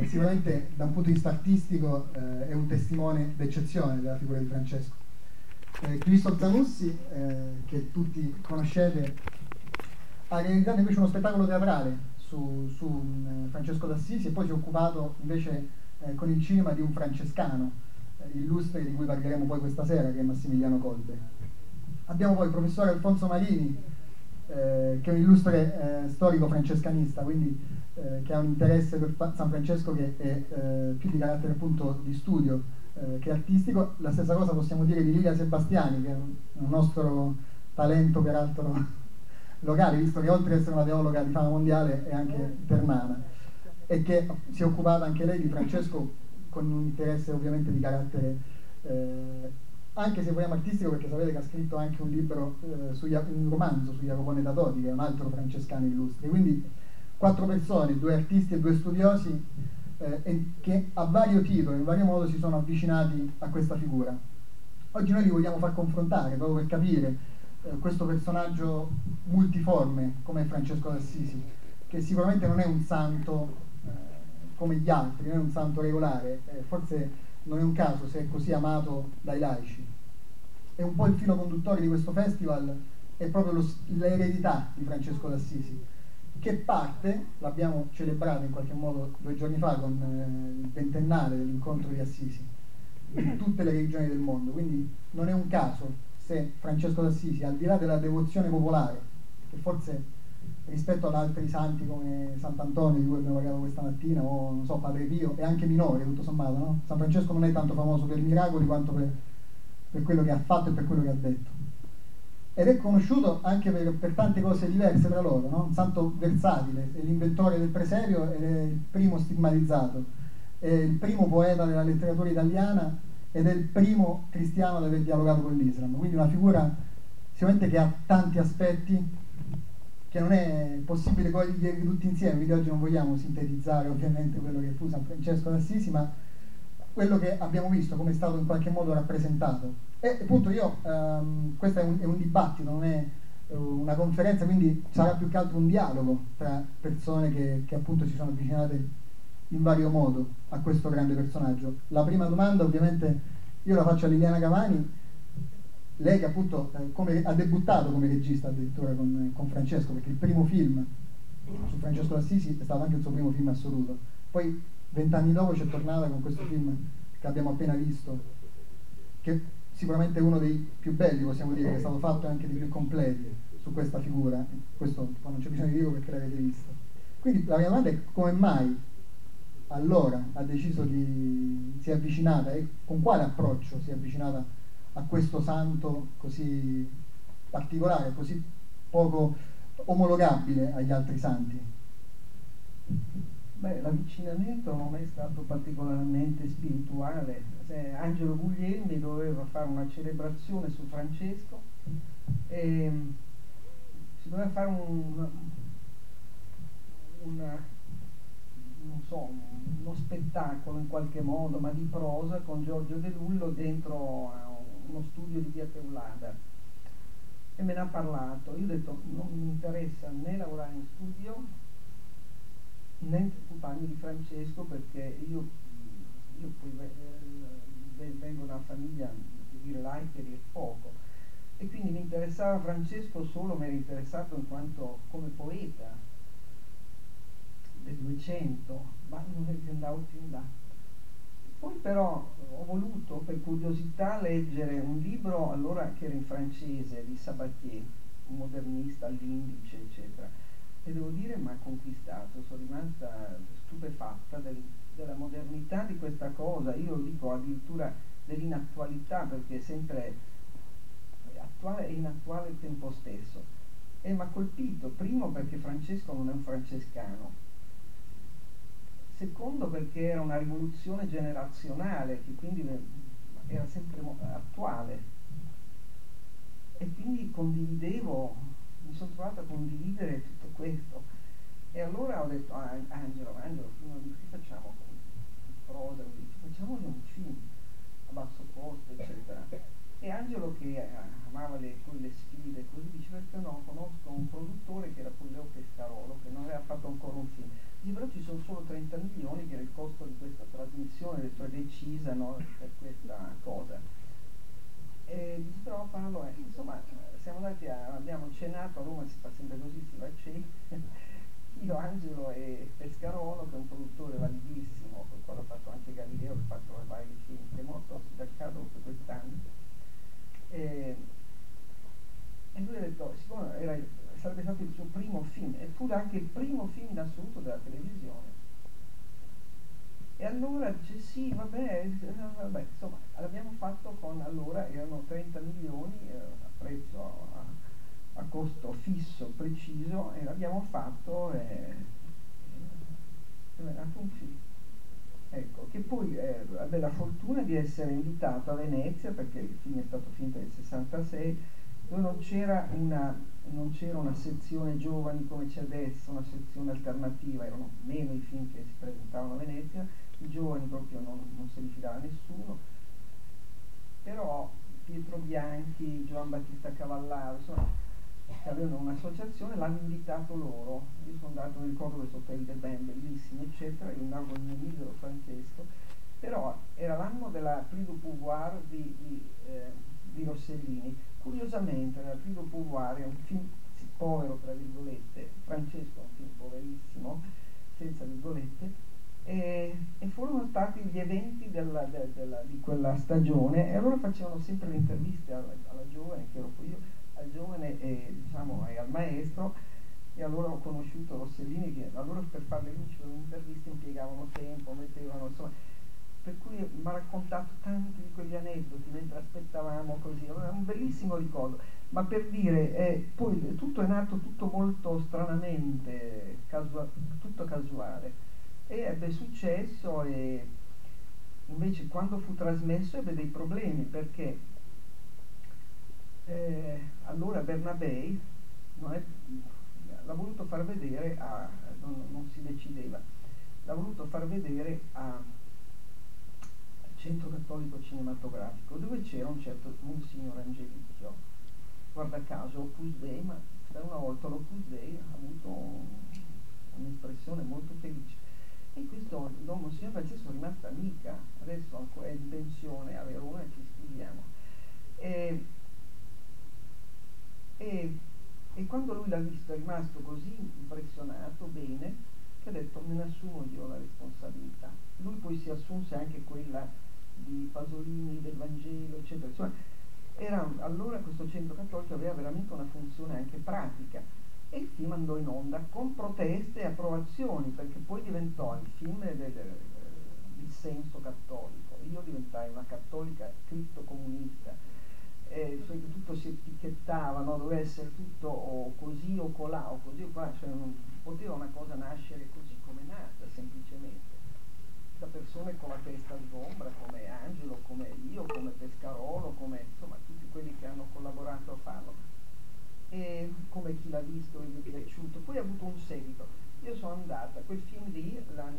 sicuramente da un punto di vista artistico è un testimone d'eccezione della figura di Francesco. Cristo Zanussi, che tutti conoscete, ha realizzato invece uno spettacolo teatrale su Francesco d'Assisi, e poi si è occupato invece con il cinema di un francescano illustre, di cui parleremo poi questa sera, che è Massimiliano Colbe. Abbiamo poi il professore Alfonso Marini, che è un illustre storico francescanista, quindi che ha un interesse per San Francesco che è più di carattere appunto di studio che artistico. La stessa cosa possiamo dire di Lilia Sebastiani, che è un nostro talento peraltro locale, visto che oltre ad essere una teologa di fama mondiale è anche ternana, e che si è occupata anche lei di Francesco con un interesse ovviamente di carattere anche se vogliamo artistico, perché sapete che ha scritto anche un libro, un romanzo su Jacopone da Todi, che è un altro francescano illustre. Quindi 4 persone, 2 artisti e 2 studiosi che a vario titolo, in vario modo si sono avvicinati a questa figura. Oggi noi li vogliamo far confrontare proprio per capire questo personaggio multiforme come Francesco d'Assisi, che sicuramente non è un santo come gli altri, non è un santo regolare, forse non è un caso se è così amato dai laici. E un po' il filo conduttore di questo festival è proprio l'eredità di Francesco d'Assisi, che parte, l'abbiamo celebrato in qualche modo 2 giorni fa con il 20ennale dell'incontro di Assisi in tutte le regioni del mondo, quindi non è un caso se Francesco d'Assisi, al di là della devozione popolare, che forse rispetto ad altri santi come Sant'Antonio, di cui abbiamo parlato questa mattina, o non so, Padre Pio, è anche minore tutto sommato, no? San Francesco non è tanto famoso per i miracoli quanto per quello che ha fatto e per quello che ha detto, ed è conosciuto anche per tante cose diverse tra loro, no? Un santo versatile, è l'inventore del presepio ed è il primo stigmatizzato, è il primo poeta della letteratura italiana ed è il primo cristiano ad aver dialogato con l'Islam, quindi una figura sicuramente che ha tanti aspetti che non è possibile coglierli tutti insieme, quindi oggi non vogliamo sintetizzare ovviamente quello che fu San Francesco d'Assisi, ma quello che abbiamo visto, come è stato in qualche modo rappresentato. E appunto questo è un dibattito, non è una conferenza, quindi sarà più che altro un dialogo tra persone che appunto si sono avvicinate in vario modo a questo grande personaggio. La prima domanda ovviamente io la faccio a Liliana Cavani, lei che appunto ha debuttato come regista addirittura con Francesco, perché il primo film su Francesco d'Assisi è stato anche il suo primo film assoluto, poi 20 anni dopo c'è tornata con questo film che abbiamo appena visto, che sicuramente è uno dei più belli, possiamo dire, che è stato fatto e anche dei più completi su questa figura. Questo non c'è bisogno di dirlo perché l'avete visto. Quindi la mia domanda è: come mai allora ha deciso si è avvicinata, e con quale approccio si è avvicinata a questo santo così particolare, così poco omologabile agli altri santi? Beh, l'avvicinamento non è stato particolarmente spirituale. Angelo Guglielmi doveva fare una celebrazione su Francesco e si doveva fare non so, uno spettacolo in qualche modo, ma di prosa, con Giorgio De Lullo dentro uno studio di via Teulada, e me ne ha parlato. Io ho detto: non mi interessa né lavorare in studio né occuparmi di Francesco, perché io poi vengo da una famiglia di laici e poco, e quindi mi interessava Francesco solo, mi era interessato in quanto come poeta del 200, ma non andavo più in là. Poi però ho voluto per curiosità leggere un libro allora che era in francese di Sabatier, un modernista all'indice eccetera, e devo dire mi ha conquistato, sono rimasta stupefatta della modernità di questa cosa. Io dico addirittura dell'inattualità, perché è sempre attuale e inattuale al tempo stesso, e mi ha colpito, primo perché Francesco non è un francescano, secondo perché era una rivoluzione generazionale che quindi era sempre attuale, e quindi mi sono trovata a condividere tutto questo. E allora ho detto: Angelo, che facciamo con prosa? Facciamolo un film a basso costo eccetera. E Angelo, che amava le sfide così, dice: perché no, conosco un produttore che era Pulleo Pescarolo, che non aveva fatto ancora un film. Però ci sono solo 30 milioni, che era il costo passione cioè decisa, no, per questa cosa. E dice, però Paolo, insomma, siamo andati abbiamo cenato a Roma, si fa sempre così, si va a cena, io, Angelo e Pescarolo, che è un produttore validissimo, con il quale ho fatto anche Galileo, che ha fatto vari film, che è morto dal caso quest'anno. E lui ha detto, siccome sarebbe stato il suo primo film, e fu anche il primo film in assoluto della televisione. E allora dice sì, vabbè, insomma, l'abbiamo fatto con, allora erano 30 milioni a prezzo, a costo fisso, preciso, e l'abbiamo fatto e è nato un film. Ecco, che poi ebbe la fortuna di essere invitato a Venezia, perché il film è stato finito nel 66, dove non c'era una sezione giovani come c'è adesso, una sezione alternativa, erano meno i film che si presentavano a Venezia, i giovani proprio non se li fidava nessuno, però Pietro Bianchi, Giovan Battista Cavallaro, insomma, che avevano un'associazione, l'hanno invitato loro. Io sono andato, mi ricordo questo hotel del Ben, bellissimo, eccetera, io andavo con il mio misero Francesco, però era l'anno della Prix du Pouvoir di Rossellini. Curiosamente, la Prix du Pouvoir è un film povero, tra virgolette, Francesco è un film poverissimo, senza virgolette, e furono stati gli eventi di quella stagione, e allora facevano sempre le interviste alla giovane, che ero poi io, al giovane diciamo, e al maestro, e allora ho conosciuto Rossellini, che allora per fare le luci per un'intervista impiegavano tempo, mettevano, insomma, per cui mi ha raccontato tanti di quegli aneddoti mentre aspettavamo, così, allora, è un bellissimo ricordo. Ma per dire, poi tutto è nato tutto molto stranamente, tutto casuale, e ebbe successo, e invece quando fu trasmesso ebbe dei problemi, perché allora Bernabei l'ha voluto far vedere non si decideva, l'ha voluto far vedere al Centro Cattolico Cinematografico, dove c'era un certo Monsignor Angelicchio. Guarda caso Opus Dei, ma per una volta l'Opus Dei ha avuto un'espressione molto felice, e questo Don Monsignor Francesco è rimasta amica, adesso è in pensione a Verona, ci scriviamo, e quando lui l'ha visto è rimasto così impressionato, bene, che ha detto me ne assumo io la responsabilità. Lui poi si assunse anche quella di Pasolini, del Vangelo, eccetera. Insomma, allora questo centro cattolico aveva veramente una funzione anche pratica, e il film andò in onda con proteste e approvazioni, perché poi diventò il film del senso cattolico. Io diventai una cattolica criptocomunista, cioè che tutto si etichettava, no? Doveva essere tutto o così o colà o così o colà, cioè non poteva una cosa nascere così come è nata, semplicemente da persone con la testa sgombra come Angelo, come io, come Pescarolo, come insomma tutti quelli che hanno collaborato a farlo, e come chi l'ha visto e gli è piaciuto. Poi ha avuto un seguito. Io sono andata, quel film lì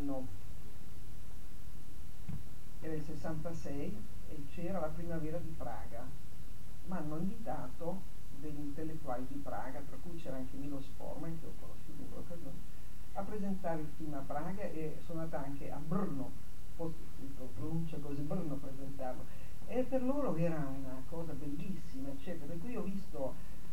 era il 66 e c'era la primavera di Praga. Mi hanno invitato degli intellettuali di Praga, tra cui c'era anche Milos Forman, che ho conosciuto in quell'occasione, a presentare il film a Praga, e sono andata anche a Brno, pronuncia così, Brno, a presentarlo, e per loro era una cosa bellissima, eccetera. Per cui ho visto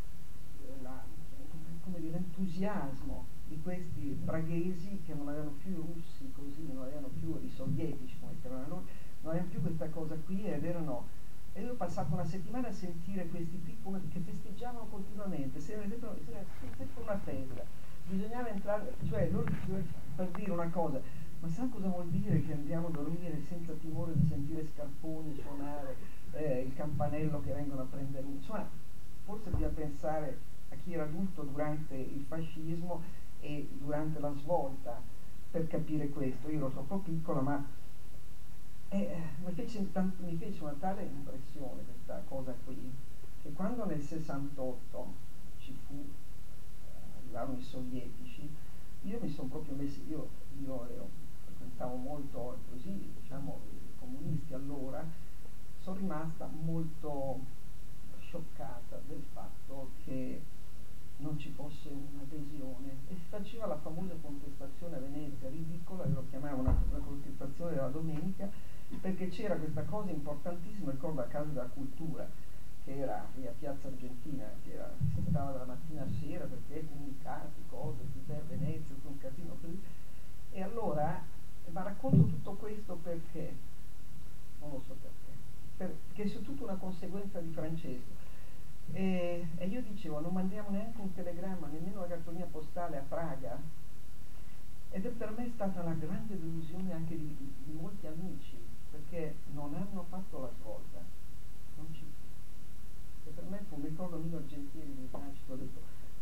l'entusiasmo di questi praghesi, che non avevano più i russi così, non avevano più i sovietici come chiamavano loro, non avevano più questa cosa qui, e io ho passato una settimana a sentire questi qui che festeggiavano continuamente, sempre una festa. Bisognava entrare, cioè loro, per dire una cosa, ma sa cosa vuol dire che andiamo a dormire senza timore di sentire scarponi suonare, il campanello che vengono a prendere, insomma, forse bisogna pensare a chi era adulto durante il fascismo e durante la svolta per capire questo. Io ero troppo piccola, ma mi fece una tale impressione questa cosa qui, che quando nel 68 arrivarono i sovietici, io mi sono proprio messo, io frequentavo molto così, diciamo, i comunisti allora, sono rimasta molto scioccata del fatto che non ci fosse un'adesione, e si faceva la famosa contestazione a Venezia, ridicola, io lo chiamavo una contestazione celebrazione della domenica, perché c'era questa cosa importantissima, ricordo, a Casa della Cultura, che era lì a Piazza Argentina, che si stava dalla mattina a sera perché comunicati, cose, Venezia, tutto un casino così. E allora, ma racconto tutto questo perché, non lo so perché è tutta una conseguenza di Francesco. E io dicevo, non mandiamo neanche un telegramma, nemmeno una cartolina postale a Praga, ed è per me stata una grande delusione anche di molti amici, perché non hanno fatto la svolta, non ci fu. E per me fu un ricordo mio Argentieri di Nascito, ho detto,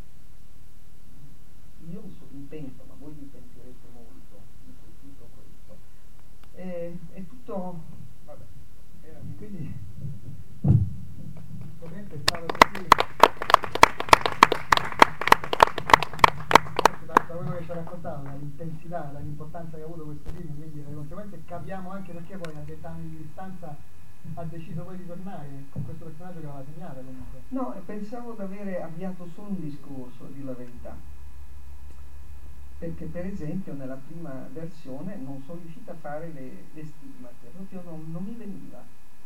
io mi pento, ma voi vi pentirete molto di tutto questo. È tutto, vabbè, quindi ovviamente è stato così, da quello che ci ha raccontato, dall'intensità, dall'importanza che ha avuto questo film, quindi le conseguenze capiamo anche perché poi a 20 anni di distanza ha deciso poi di tornare con questo personaggio che aveva segnato comunque. No, pensavo di avere avviato solo un discorso, a dire la verità, perché per esempio nella prima versione non sono riuscita a fare le stigmate, proprio non mi veniva,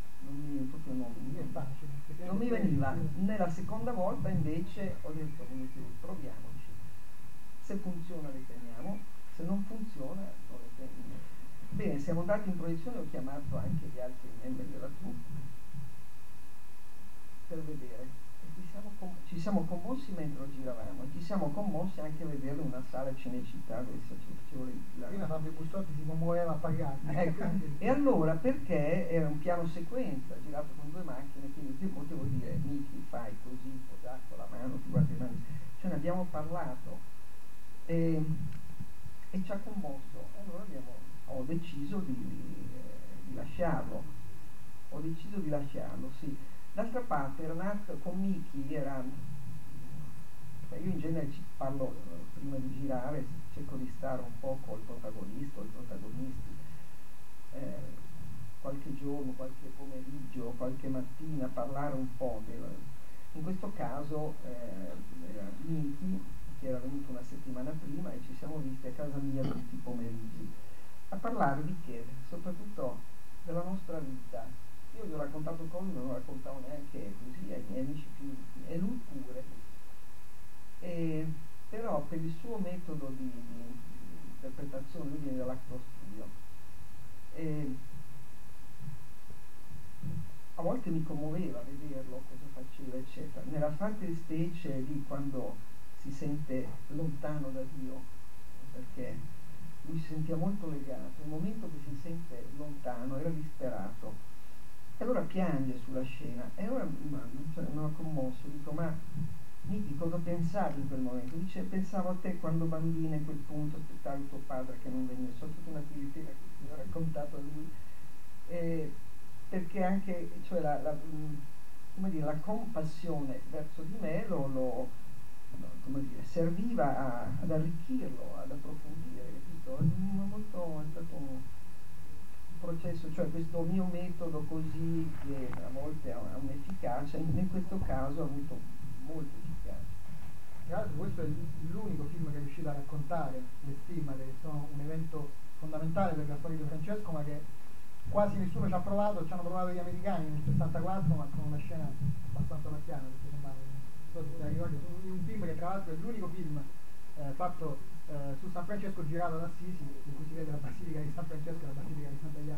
non mi veniva. Nella seconda volta invece ho detto, proviamoci, se funziona le teniamo, se non funziona non le teniamo. Bene, siamo andati in proiezione, ho chiamato anche gli altri membri della troupe per vedere. Ci siamo commossi mentre lo giravamo, e ci siamo commossi anche a vederlo in una sala Cinecittà dove facevo prima Fabio Bussotti si commuoveva a pagare. Ecco. E allora perché era un piano sequenza girato con 2 macchine, quindi io potevo dire Miki fai così, cos'ha con la mano, ti guardi le mani, ce ne abbiamo parlato e ci ha commosso. E allora ho deciso di lasciarlo, sì. D'altra parte Renato con Miki io in genere ci parlo prima di girare, cerco di stare un po' col protagonista o i protagonisti, qualche giorno, qualche pomeriggio, qualche mattina, parlare un po' in questo caso era Miki che era venuto una settimana prima e ci siamo visti a casa mia tutti i pomeriggi a parlare di che? Soprattutto della nostra vita. Io gli ho raccontato cose che non raccontavo neanche così ai miei amici più intimi, e lui pure. Però per il suo metodo di interpretazione, lui viene dall'actor studio, a volte mi commuoveva vederlo, cosa faceva, eccetera. Nella parte specie lì quando si sente lontano da Dio, perché lui si sentiva molto legato, nel momento che si sente lontano era disperato. E allora piange sulla scena e allora mi ha commosso, dico ma Miki cosa pensavi in quel momento? Dice pensavo a te quando bambina in quel punto aspettavi tuo padre che non veniva, so tutta una tiritera che mi ha raccontato a lui, perché anche cioè la compassione verso di me serviva ad arricchirlo, ad approfondire, capito? È stato un processo, cioè questo mio metodo così che a volte ha un'efficacia, in questo caso ha avuto molta efficacia. Tra l'altro questo è l'unico film che è riuscito a raccontare le stigmate, che sono un evento fondamentale per la storia di Francesco, ma che quasi nessuno ci ha provato, ci hanno provato gli americani nel 64, ma con una scena abbastanza marchiana, perché sembrava, non so se ti ricordi, un film che tra l'altro è l'unico film fatto su San Francesco girato ad Assisi, in cui si vede la Basilica di San Francesco e la Basilica di Sant'Aiano,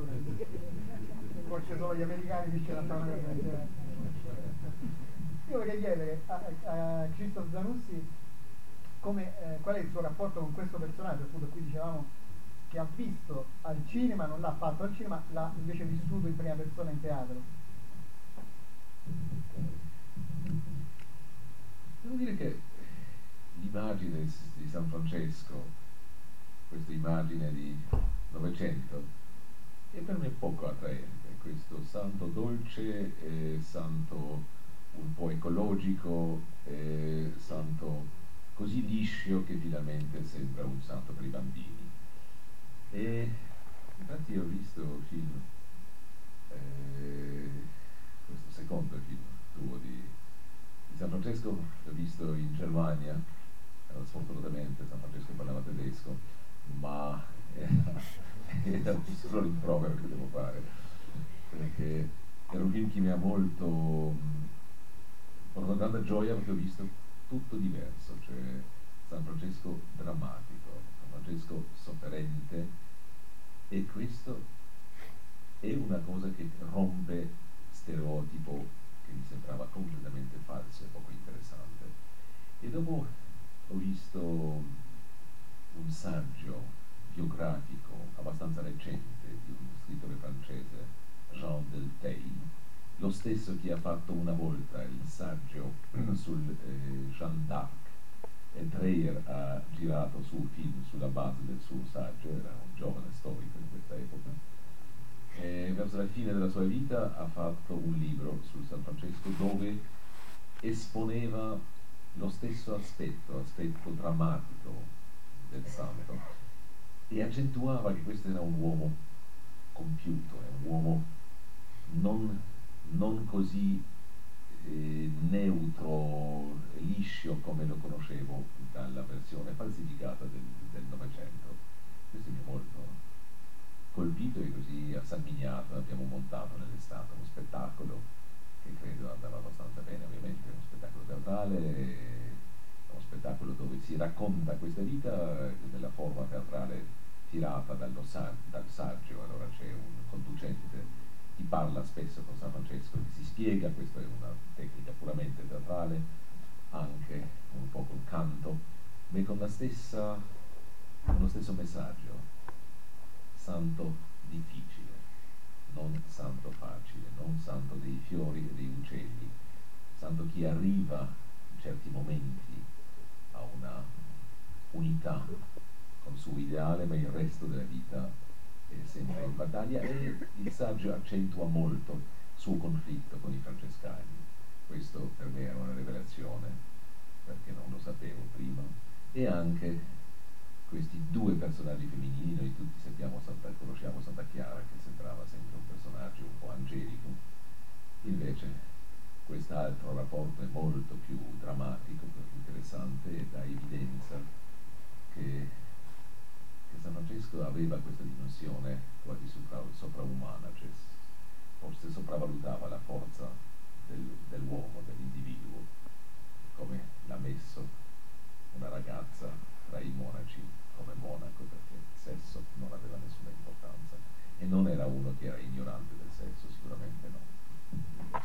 forse solo gli americani riescono a fare una cosa del genere. Io vorrei chiedere a Christophe Zanussi qual è il suo rapporto con questo personaggio, appunto qui dicevamo che ha visto al cinema, non l'ha fatto al cinema, l'ha invece vissuto in prima persona in teatro. Devo dire che l'immagine di San Francesco, questa immagine di Novecento, è per me poco attraente, questo santo dolce, santo un po' ecologico, santo così liscio che finalmente sembra un santo per i bambini. E infatti ho visto il film, questo secondo film tuo di San Francesco, l'ho visto in Germania, sfortunatamente San Francesco parlava tedesco, ma È solo rimprovero che devo fare, perché era un film che mi ha molto portato tanta gioia, perché ho visto tutto diverso, cioè San Francesco drammatico, San Francesco sofferente, e questo è una cosa che rompe stereotipo che mi sembrava completamente falso e poco interessante. E dopo ho visto un saggio biografico abbastanza recente di un scrittore francese, Jean Delteil, lo stesso che ha fatto una volta il saggio sul Jeanne d'Arc, e Dreyer ha girato suo film sulla base del suo saggio, era un giovane storico in questa epoca, e verso la fine della sua vita ha fatto un libro sul San Francesco dove esponeva lo stesso aspetto drammatico del santo, e accentuava che questo era un uomo compiuto, è un uomo non così neutro, liscio come lo conoscevo dalla versione falsificata del Novecento. Questo mi ha molto colpito, e così a San Miniato abbiamo montato nell'estate uno spettacolo che credo andava abbastanza bene, ovviamente, uno spettacolo teatrale, uno spettacolo dove si racconta questa vita nella forma teatrale tirata dal saggio. Allora c'è un conducente che parla spesso con San Francesco, che si spiega, questa è una tecnica puramente teatrale, anche un po' col canto, ma con lo stesso messaggio: santo difficile, non santo facile, non santo dei fiori e dei uccelli, santo che arriva in certi momenti a una unità con il suo ideale, ma il resto della vita è sempre in battaglia. E il saggio accentua molto il suo conflitto con i francescani. Questo per me era una rivelazione, perché non lo sapevo prima. E anche questi due personaggi femminili, noi tutti conosciamo Santa Chiara, che sembrava sempre un personaggio un po' angelico, invece quest'altro rapporto è molto più drammatico, più interessante, e dà evidenza che San Francesco aveva questa dimensione quasi sopraumana, cioè forse sopravvalutava la forza dell'uomo, dell'individuo, come l'ha messo una ragazza tra i monaci come monaco, perché il sesso non aveva nessuna importanza, e non era uno che era ignorante del sesso, sicuramente no.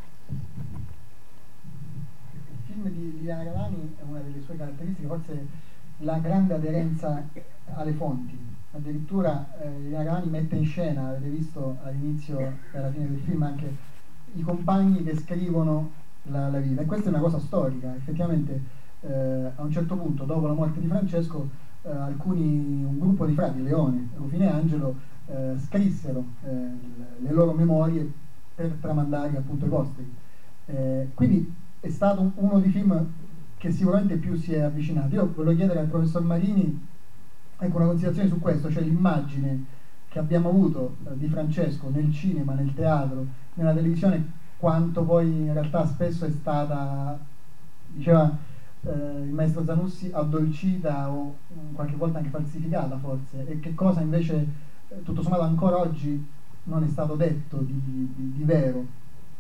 Il film di Liliana Cavani è una delle sue caratteristiche, forse la grande aderenza alle fonti. Addirittura Liliana Cavani mette in scena, avete visto all'inizio e alla fine del film, anche i compagni che scrivono la vita, e questa è una cosa storica. Effettivamente a un certo punto, dopo la morte di Francesco, un gruppo di frati, Leone, Rufino e Angelo, scrissero le loro memorie per tramandare appunto i posteri. Quindi è stato uno dei film che sicuramente più si è avvicinato. Io volevo chiedere al professor Marini, ecco, una considerazione su questo, cioè l'immagine che abbiamo avuto di Francesco nel cinema, nel teatro, nella televisione, quanto poi in realtà spesso è stata, diceva il maestro Zanussi, addolcita o qualche volta anche falsificata forse, e che cosa invece tutto sommato ancora oggi non è stato detto di vero.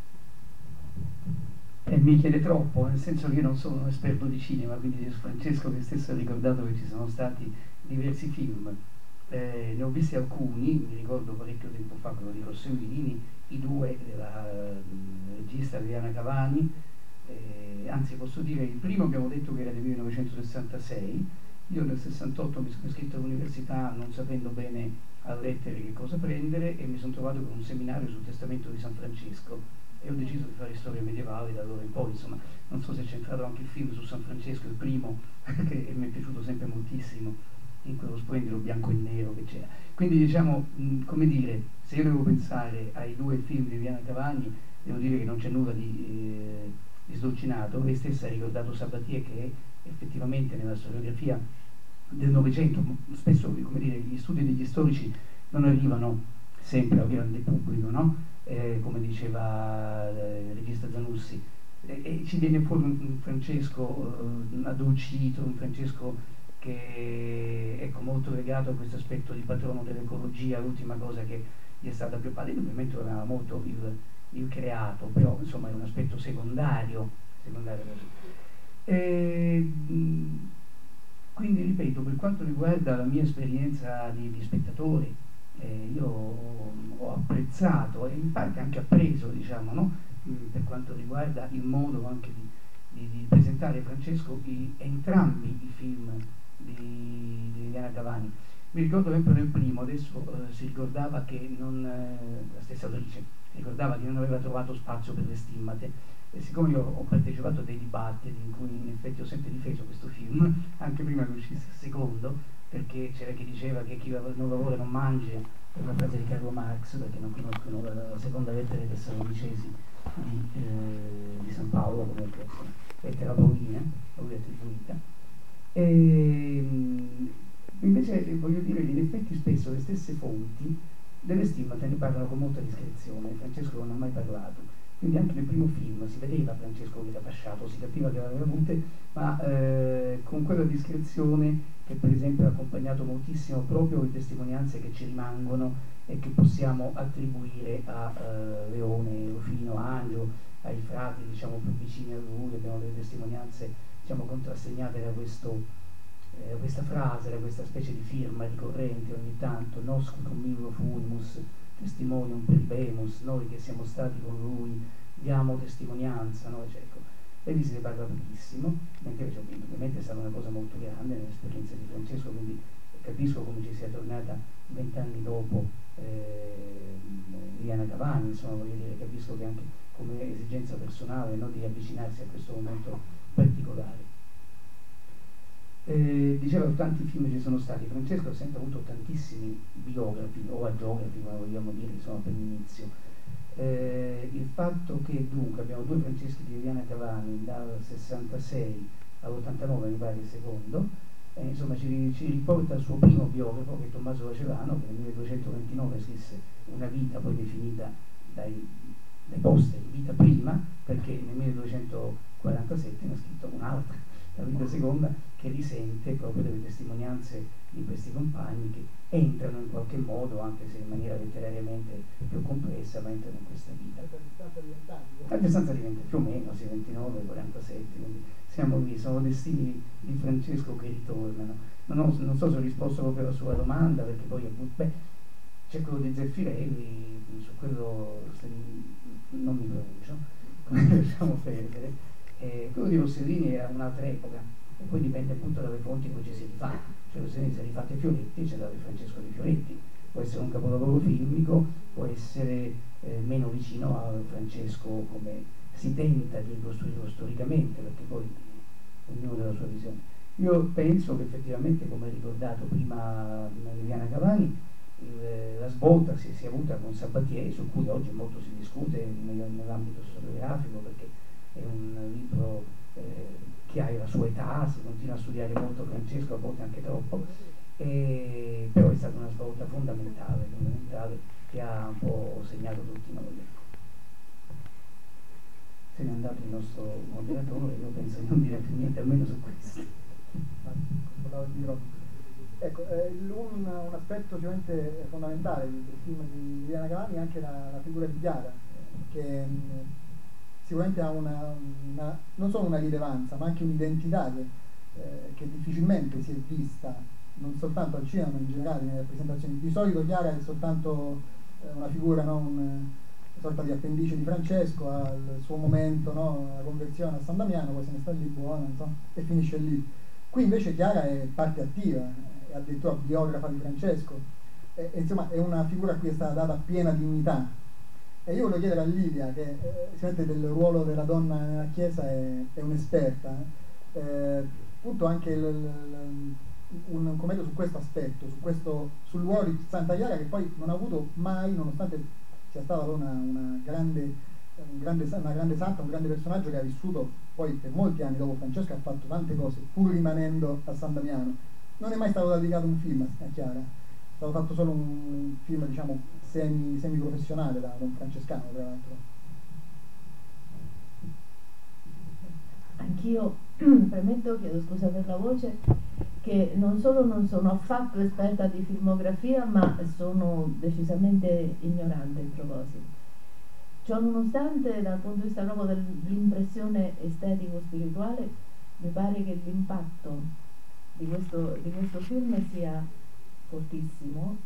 Mi chiede troppo, nel senso che io non sono un esperto di cinema, quindi Francesco che stesso ha ricordato che ci sono stati diversi film, ne ho visti alcuni, mi ricordo parecchio tempo fa quello di Rossellini, i due della regista Liliana Cavani, anzi posso dire il primo abbiamo detto che era del 1966, io nel 68 mi sono iscritto all'università non sapendo bene a lettere che cosa prendere, e mi sono trovato con un seminario sul testamento di San Francesco e ho deciso di fare storia medievale da allora in poi. Insomma, non so se c'è entrato anche il film su San Francesco, il primo, che mi è piaciuto sempre moltissimo, in quello splendido bianco e nero che c'era. Quindi diciamo, come dire, se io devo pensare ai due film di Liliana Cavani, devo dire che non c'è nulla di sdolcinato. Lei stessa ha ricordato Sabatier, che effettivamente nella storiografia del Novecento, spesso, come dire, gli studi degli storici non arrivano sempre al grande pubblico, no? Come diceva il regista Zanussi, e ci viene fuori un Francesco addolcito, un Francesco che è molto legato a questo aspetto di patrono dell'ecologia, l'ultima cosa che gli è stata più facile, ovviamente lo aveva molto il creato, però insomma è un aspetto secondario e, quindi ripeto, per quanto riguarda la mia esperienza di spettatore, io ho apprezzato e in parte anche appreso, diciamo, no? Per quanto riguarda il modo anche di presentare Francesco entrambi i film di Liliana Cavani. Mi ricordo sempre nel primo, adesso si ricordava che la stessa autrice ricordava che non aveva trovato spazio per le stimmate, e siccome io ho partecipato a dei dibattiti in cui in effetti ho sempre difeso questo film, anche prima che uscisse il secondo, perché c'era chi diceva che chi non lavora non mangia, per una frase di Carlo Marx, perché non conoscono la seconda lettera ai Tessalonicesi di San Paolo, come lettera paolina, a lui attribuita. Invece voglio dire, in effetti spesso le stesse fonti delle stimmate ne parlano con molta discrezione, Francesco non ha mai parlato, quindi anche nel primo film si vedeva Francesco che era fasciato, si capiva che aveva avute, ma con quella discrezione che per esempio ha accompagnato moltissimo proprio le testimonianze che ci rimangono e che possiamo attribuire a Leone, Rufino, Angio, ai frati diciamo più vicini a lui. Abbiamo delle testimonianze diciamo contrassegnate da questa frase, da questa specie di firma ricorrente ogni tanto: Nosque conmigo fuimus testimonium peribemus, noi che siamo stati con lui diamo testimonianza, no? Cioè, ecco, e lì se ne parla pochissimo, mentre ovviamente è stata una cosa molto grande nell'esperienza di Francesco, quindi capisco come ci sia tornata 20 anni dopo Liliana Cavani, insomma voglio dire, capisco che anche come esigenza personale, no, di avvicinarsi a questo momento particolare. Dicevo, tanti film ci sono stati, Francesco ha sempre avuto tantissimi biografi o agiografi, come vogliamo dire, insomma, per l'inizio. Il fatto che dunque abbiamo due Franceschi di Liliana Cavani dal 66 all'89, mi pare il secondo, insomma ci riporta al suo primo biografo, che è Tommaso Vacevano, che nel 1229 scrisse una vita poi definita dai posteri vita prima, perché nel 1247 ne ha scritto un'altra, la vita seconda, che risente proprio delle testimonianze di questi compagni che entrano in qualche modo, anche se in maniera letterariamente più complessa, ma entrano in questa vita. A distanza di 20, più o meno, 29, 47, quindi siamo lì, sono destini di Francesco che ritornano. Non so se ho risposto proprio alla sua domanda, perché poi c'è quello di Zeffirelli, su quello non mi pronuncio, come lasciamo perdere. Quello di Rossellini era un'altra epoca, e poi dipende appunto dalle fonti in cui ci si rifà. Cioè Rossellini si è rifatto ai Fioretti, c'è dato Francesco di Fioretti, può essere un capolavoro filmico, può essere meno vicino a Francesco come si tenta di ricostruirlo storicamente, perché poi ognuno ha la sua visione. Io penso che effettivamente, come ha ricordato prima Liliana Cavani, la svolta si è avuta con Sabatier, su cui oggi molto si discute nell'ambito storiografico, perché è un libro che ha la sua età, si continua a studiare molto Francesco, a volte anche troppo, però è stata una svolta fondamentale che ha un po' segnato tutti noi. Se n'è andato il nostro moderatore, io penso di non dire più niente, almeno su questo. Ecco, un aspetto sicuramente fondamentale del film di Liliana Cavani è anche la figura di Chiara, che sicuramente ha non solo una rilevanza, ma anche un'identità che difficilmente si è vista, non soltanto al cinema, ma in generale nelle rappresentazioni. Di solito Chiara è soltanto una figura, no? Una sorta di appendice di Francesco, al suo momento, no? La conversione a San Damiano, poi se ne sta lì buona, insomma, e finisce lì. Qui invece Chiara è parte attiva, è addirittura biografa di Francesco, insomma è una figura a cui è stata data piena dignità. E io voglio chiedere a Livia, che sicuramente del ruolo della donna nella Chiesa è un'esperta, appunto anche un commento su questo aspetto, sul ruolo di Santa Chiara, che poi non ha avuto mai, nonostante sia stata una grande santa, un grande personaggio che ha vissuto poi per molti anni dopo Francesco, ha fatto tante cose pur rimanendo a San Damiano. Non è mai stato dedicato un film a Chiara, è stato fatto solo un film, diciamo, semi professionale da un francescano, tra l'altro. Anch'io premetto, chiedo scusa per la voce, che non solo non sono affatto esperta di filmografia, ma sono decisamente ignorante in proposito. Ciò nonostante, dal punto di vista proprio dell'impressione estetico-spirituale, mi pare che l'impatto di questo film sia fortissimo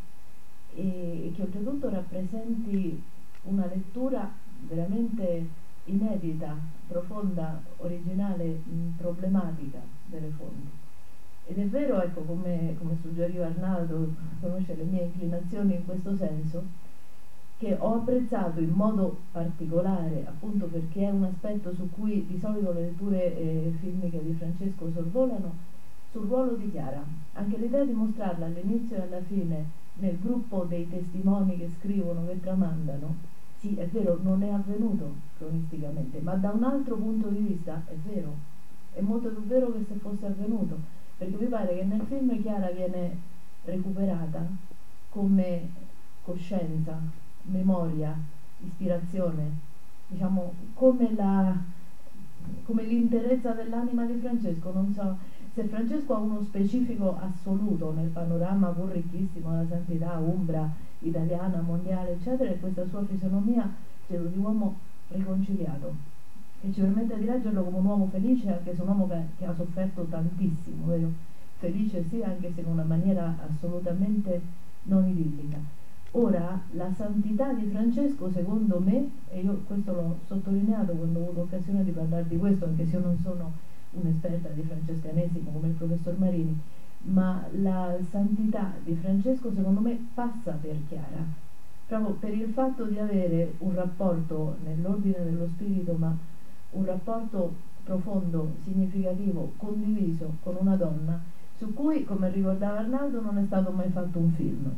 e che oltretutto rappresenti una lettura veramente inedita, profonda, originale, problematica delle fonti. Ed è vero, ecco, come suggeriva Arnaldo, conosce le mie inclinazioni in questo senso, che ho apprezzato in modo particolare, appunto perché è un aspetto su cui di solito le letture filmiche di Francesco sorvolano, sul ruolo di Chiara. Anche l'idea di mostrarla all'inizio e alla fine nel gruppo dei testimoni che scrivono, che tramandano, sì, è vero, non è avvenuto cronisticamente, ma da un altro punto di vista è vero, è molto più vero che se fosse avvenuto, perché mi pare che nel film Chiara viene recuperata come coscienza, memoria, ispirazione, diciamo come l'interezza dell'anima di Francesco. Non so se Francesco ha uno specifico assoluto nel panorama pur ricchissimo della santità umbra, italiana, mondiale, eccetera, e questa sua fisionomia, credo, di uomo riconciliato, che ci permette di leggerlo come un uomo felice, anche se un uomo che ha sofferto tantissimo, vero? Felice sì, anche se in una maniera assolutamente non idillica. Ora, la santità di Francesco, secondo me, e io questo l'ho sottolineato quando ho avuto occasione di parlare di questo, anche se io non sono un'esperta di francescanesimo come il professor Marini, ma la santità di Francesco, secondo me, passa per Chiara, proprio per il fatto di avere un rapporto nell'ordine dello spirito, ma un rapporto profondo, significativo, condiviso con una donna su cui, come ricordava Arnaldo, non è stato mai fatto un film.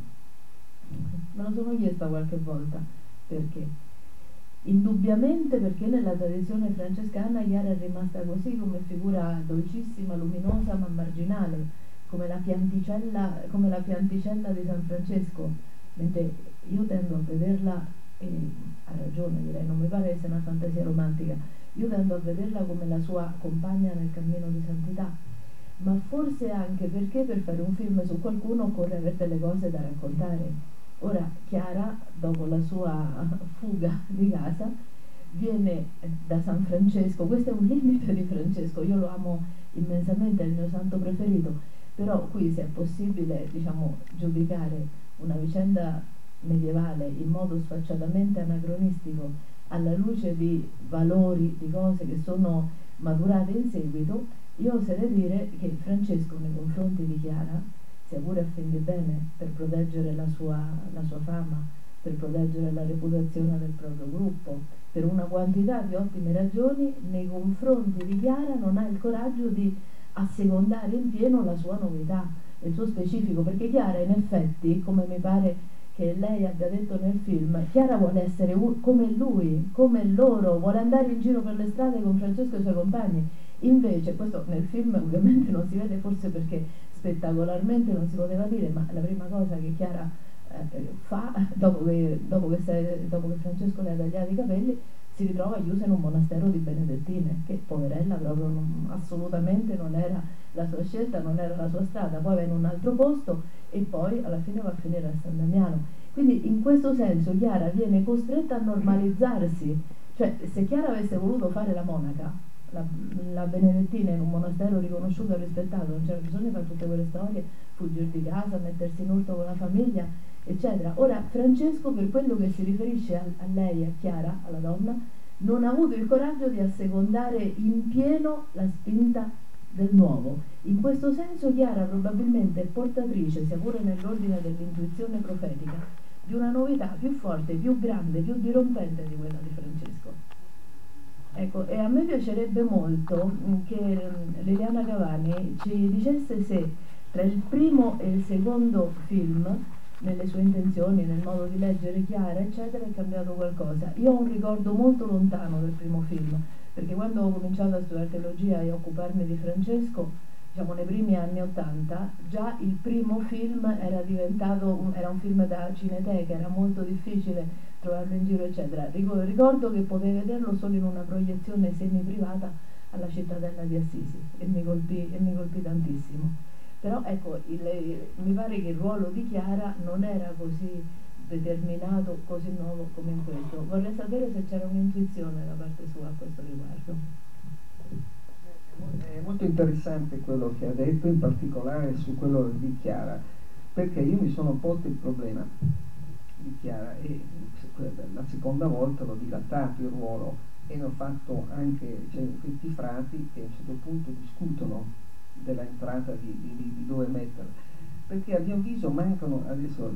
Me lo sono chiesta qualche volta perché. Indubbiamente perché nella tradizione francescana Chiara è rimasta così, come figura dolcissima, luminosa ma marginale, come la pianticella di San Francesco, mentre io tendo a vederla, e ha ragione, direi, non mi pare che sia una fantasia romantica, io tendo a vederla come la sua compagna nel cammino di santità, ma forse anche perché per fare un film su qualcuno occorre avere delle cose da raccontare. Ora Chiara, dopo la sua fuga di casa, viene da San Francesco. Questo è un limite di Francesco, io lo amo immensamente, è il mio santo preferito, però qui, se è possibile, diciamo, giudicare una vicenda medievale in modo sfacciatamente anacronistico alla luce di valori, di cose che sono maturate in seguito, io oserei dire che Francesco nei confronti di Chiara, sia pure a fin di bene, per proteggere la sua fama, per proteggere la reputazione del proprio gruppo, per una quantità di ottime ragioni, nei confronti di Chiara non ha il coraggio di assecondare in pieno la sua novità, il suo specifico, perché Chiara in effetti, come mi pare che lei abbia detto nel film, Chiara vuole essere come lui, come loro, vuole andare in giro per le strade con Francesco e i suoi compagni. Invece, questo nel film ovviamente non si vede, forse perché spettacolarmente non si poteva dire, ma la prima cosa che Chiara fa dopo che Francesco le ha tagliato i capelli, si ritrova chiusa in un monastero di benedettine, che poverella proprio assolutamente non era la sua scelta, non era la sua strada, poi va in un altro posto e poi alla fine va a finire a San Damiano. Quindi in questo senso Chiara viene costretta a normalizzarsi, cioè se Chiara avesse voluto fare la monaca, la benedettina in un monastero riconosciuto e rispettato, non c'era bisogno di fare tutte quelle storie, fuggire di casa, mettersi in urto con la famiglia, eccetera. Ora Francesco, per quello che si riferisce a lei, a Chiara, alla donna, non ha avuto il coraggio di assecondare in pieno la spinta del nuovo. In questo senso Chiara probabilmente è portatrice, sia pure nell'ordine dell'intuizione profetica, di una novità più forte, più grande, più dirompente di quella di Francesco. Ecco, e a me piacerebbe molto che Liliana Cavani ci dicesse se tra il primo e il secondo film, nelle sue intenzioni, nel modo di leggere Chiara, eccetera, è cambiato qualcosa. Io ho un ricordo molto lontano del primo film, perché quando ho cominciato a studiare teologia e a occuparmi di Francesco, diciamo nei primi anni '80, già il primo film era un film da cineteca, era molto difficile trovarlo in giro, eccetera. Ricordo che potevo vederlo solo in una proiezione semi-privata alla Cittadella di Assisi e mi colpì tantissimo. Però ecco, mi pare che il ruolo di Chiara non era così determinato, così nuovo come in questo. Vorrei sapere se c'era un'intuizione da parte sua a questo riguardo. È molto interessante quello che ha detto, in particolare su quello di Chiara, perché io mi sono posto il problema di Chiara e la seconda volta l'ho dilatato il ruolo e ne ho fatto anche, cioè, questi frati che a un certo punto discutono della entrata di dove metterla, perché a mio avviso mancano adesso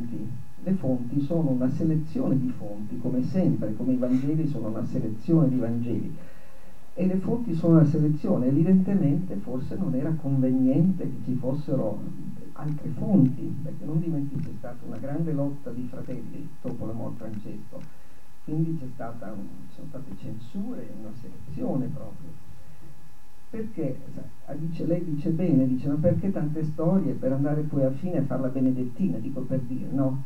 le fonti sono una selezione di fonti, come sempre, come i Vangeli sono una selezione di Vangeli, e le fonti sono una selezione. Evidentemente forse non era conveniente che ci fossero altre fonti, perché non dimentichi c'è stata una grande lotta di fratelli dopo la morte di Francesco, quindi ci sono state censure, una selezione proprio. Perché lei dice bene, dice ma perché tante storie per andare poi alla fine a fare la benedettina, dico per dire, no?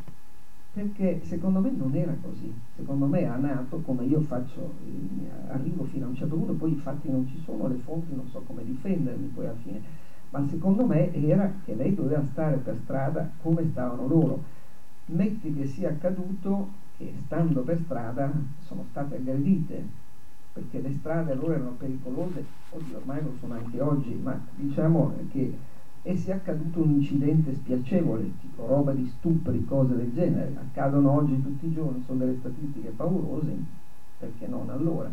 Perché secondo me non era così, secondo me ha nato come io faccio, arrivo fino a un certo punto, poi infatti non ci sono le fonti, non so come difendermi poi alla fine, ma secondo me era che lei doveva stare per strada come stavano loro. Metti che sia accaduto che stando per strada sono state aggredite, perché le strade allora erano pericolose, oddio ormai lo sono anche oggi, ma diciamo che sia accaduto un incidente spiacevole, tipo roba di stupri, cose del genere, accadono oggi tutti i giorni, sono delle statistiche paurose, perché non allora?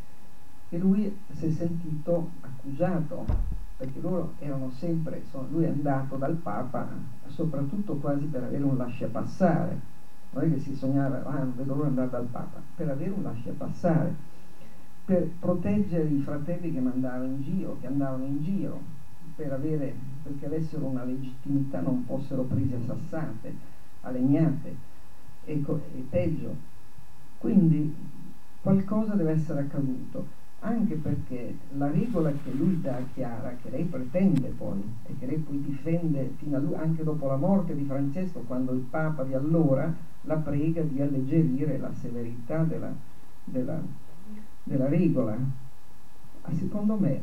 E lui si è sentito accusato, perché loro erano sempre, lui è andato dal Papa soprattutto quasi per avere un lasciapassare, non è che si sognava, non vedo l'ora di andare dal Papa, per avere un lasciapassare, per proteggere i fratelli che andavano in giro, perché avessero una legittimità, non fossero presi a sassate, a legnate, e peggio. Quindi qualcosa deve essere accaduto, anche perché la regola che lui dà a Chiara, che lei pretende poi, e che lei poi difende fino a lui, anche dopo la morte di Francesco, quando il Papa di allora la prega di alleggerire la severità della regola. Secondo me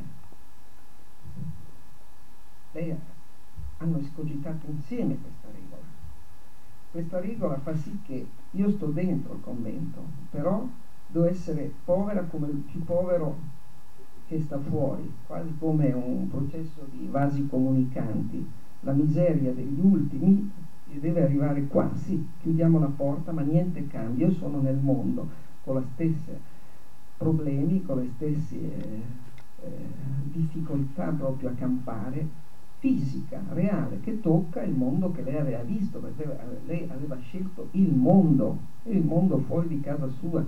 lei hanno escogitato insieme questa regola fa sì che io sto dentro il convento, però devo essere povera come il più povero che sta fuori, quasi come un processo di vasi comunicanti. La miseria degli ultimi deve arrivare qua, sì, chiudiamo la porta ma niente cambia, io sono nel mondo con la stessa problemi, con le stesse difficoltà proprio a campare, fisica, reale, che tocca il mondo che lei aveva visto, perché lei aveva scelto il mondo fuori di casa sua.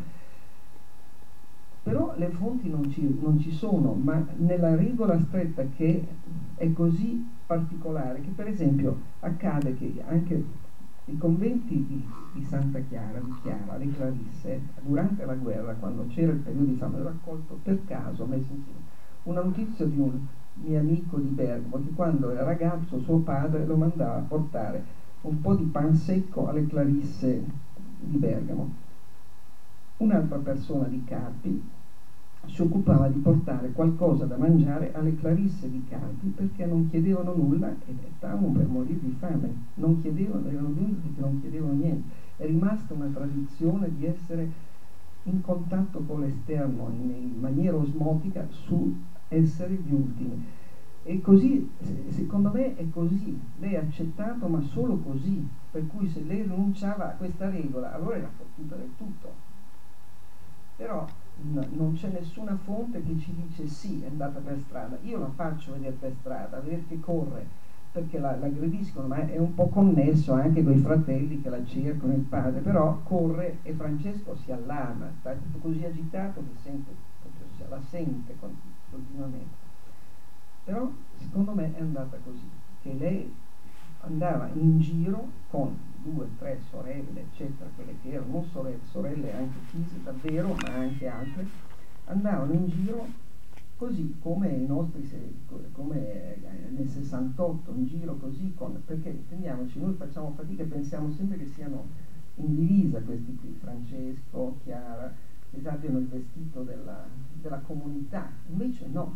Però le fonti non ci sono, ma nella regola stretta che è così particolare, che per esempio accade che anche i conventi di Santa Chiara, di Chiara, le Clarisse, durante la guerra, quando c'era il periodo di fame, ho raccolto per caso, messo insieme, una notizia di un mio amico di Bergamo, che quando era ragazzo suo padre lo mandava a portare un po' di pan secco alle Clarisse di Bergamo. Un'altra persona di Carpi si occupava di portare qualcosa da mangiare alle Clarisse di Carpi, perché non chiedevano nulla e stavano per morire di fame, non chiedevano, erano gli unici che non chiedevano niente. È rimasta una tradizione di essere in contatto con l'esterno in maniera osmotica su essere gli ultimi, e così secondo me è così, lei ha accettato ma solo così, per cui se lei rinunciava a questa regola allora era fottuta del tutto. Però non c'è nessuna fonte che ci dice sì, è andata per strada, io la faccio vedere per strada, vedere che corre, perché la aggrediscono, ma è un po' connesso anche con i fratelli che la cercano, il padre, però corre e Francesco si allarma, sta tutto così agitato che sente, la sente continuamente. Però secondo me è andata così, che lei andava in giro con 2, 3 sorelle, eccetera, quelle che erano non sorelle anche fisiche davvero, ma anche altre, andavano in giro così come i nostri, come nel 68, in giro così, perché intendiamoci, noi facciamo fatica e pensiamo sempre che siano in divisa questi qui, Francesco, Chiara, che abbiano il vestito della comunità, invece no,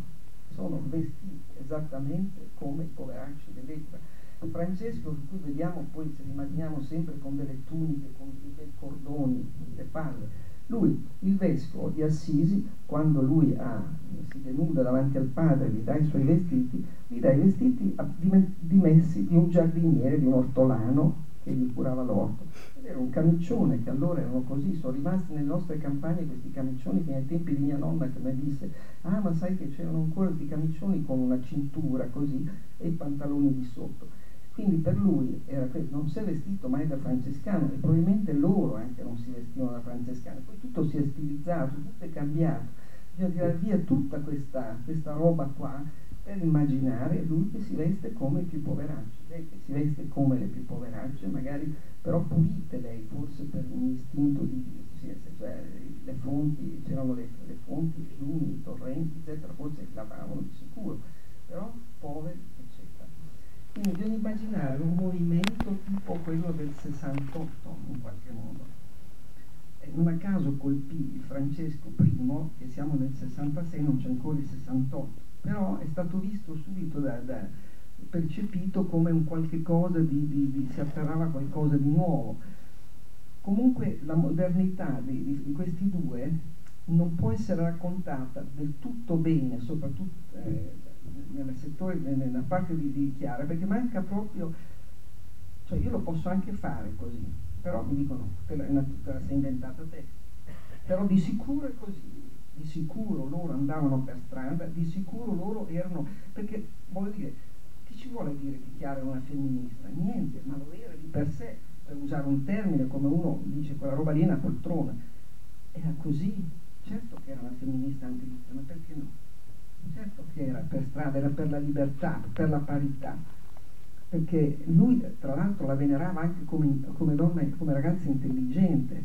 sono vestiti esattamente come i poveracci dell'epoca. Francesco, su cui vediamo poi, se li immaginiamo sempre con delle tuniche, con dei cordoni sulle palle, lui, il vescovo di Assisi, quando lui si denuda davanti al padre, gli dà i suoi vestiti, gli dà i vestiti dimessi di un giardiniere, di un ortolano che gli curava l'orto. Ed era un camicione, che allora erano così, sono rimasti nelle nostre campagne questi camicioni che ai tempi di mia nonna che mi disse: ah, ma sai che c'erano ancora questi camicioni con una cintura così e i pantaloni di sotto. Quindi per lui era non si è vestito mai da francescano, e probabilmente loro anche non si vestivano da francescano. Poi tutto si è stilizzato, tutto è cambiato, bisogna tirare via tutta questa roba qua per immaginare lui che si veste come i più poveracci, lei che si veste come le più poveracce, magari però pulite lei, forse per un istinto cioè le fonti, c'erano le fonti, i fiumi, i torrenti, eccetera, forse lavavano di sicuro, però poveri, eccetera. Quindi bisogna immaginare un movimento tipo quello del 68 in qualche modo. E non a caso colpì Francesco I, che siamo nel 66, non c'è ancora il 68, però è stato visto subito percepito come un qualche cosa si afferrava qualcosa di nuovo. Comunque la modernità di questi due non può essere raccontata del tutto bene, soprattutto nel settore, nella parte di Chiara, perché manca proprio, cioè io lo posso anche fare così, però mi dicono te la sei inventata te, però di sicuro è così, di sicuro loro andavano per strada, di sicuro loro erano, perché voglio dire, che ci vuole dire che Chiara è una femminista? Niente, ma lo era di per sé, per usare un termine, come uno dice quella roba lì è una poltrona, era così, certo che era una femminista antivita, ma perché no? Certo che era per strada, era per la libertà, per la parità, perché lui tra l'altro la venerava anche come donna, come ragazza intelligente,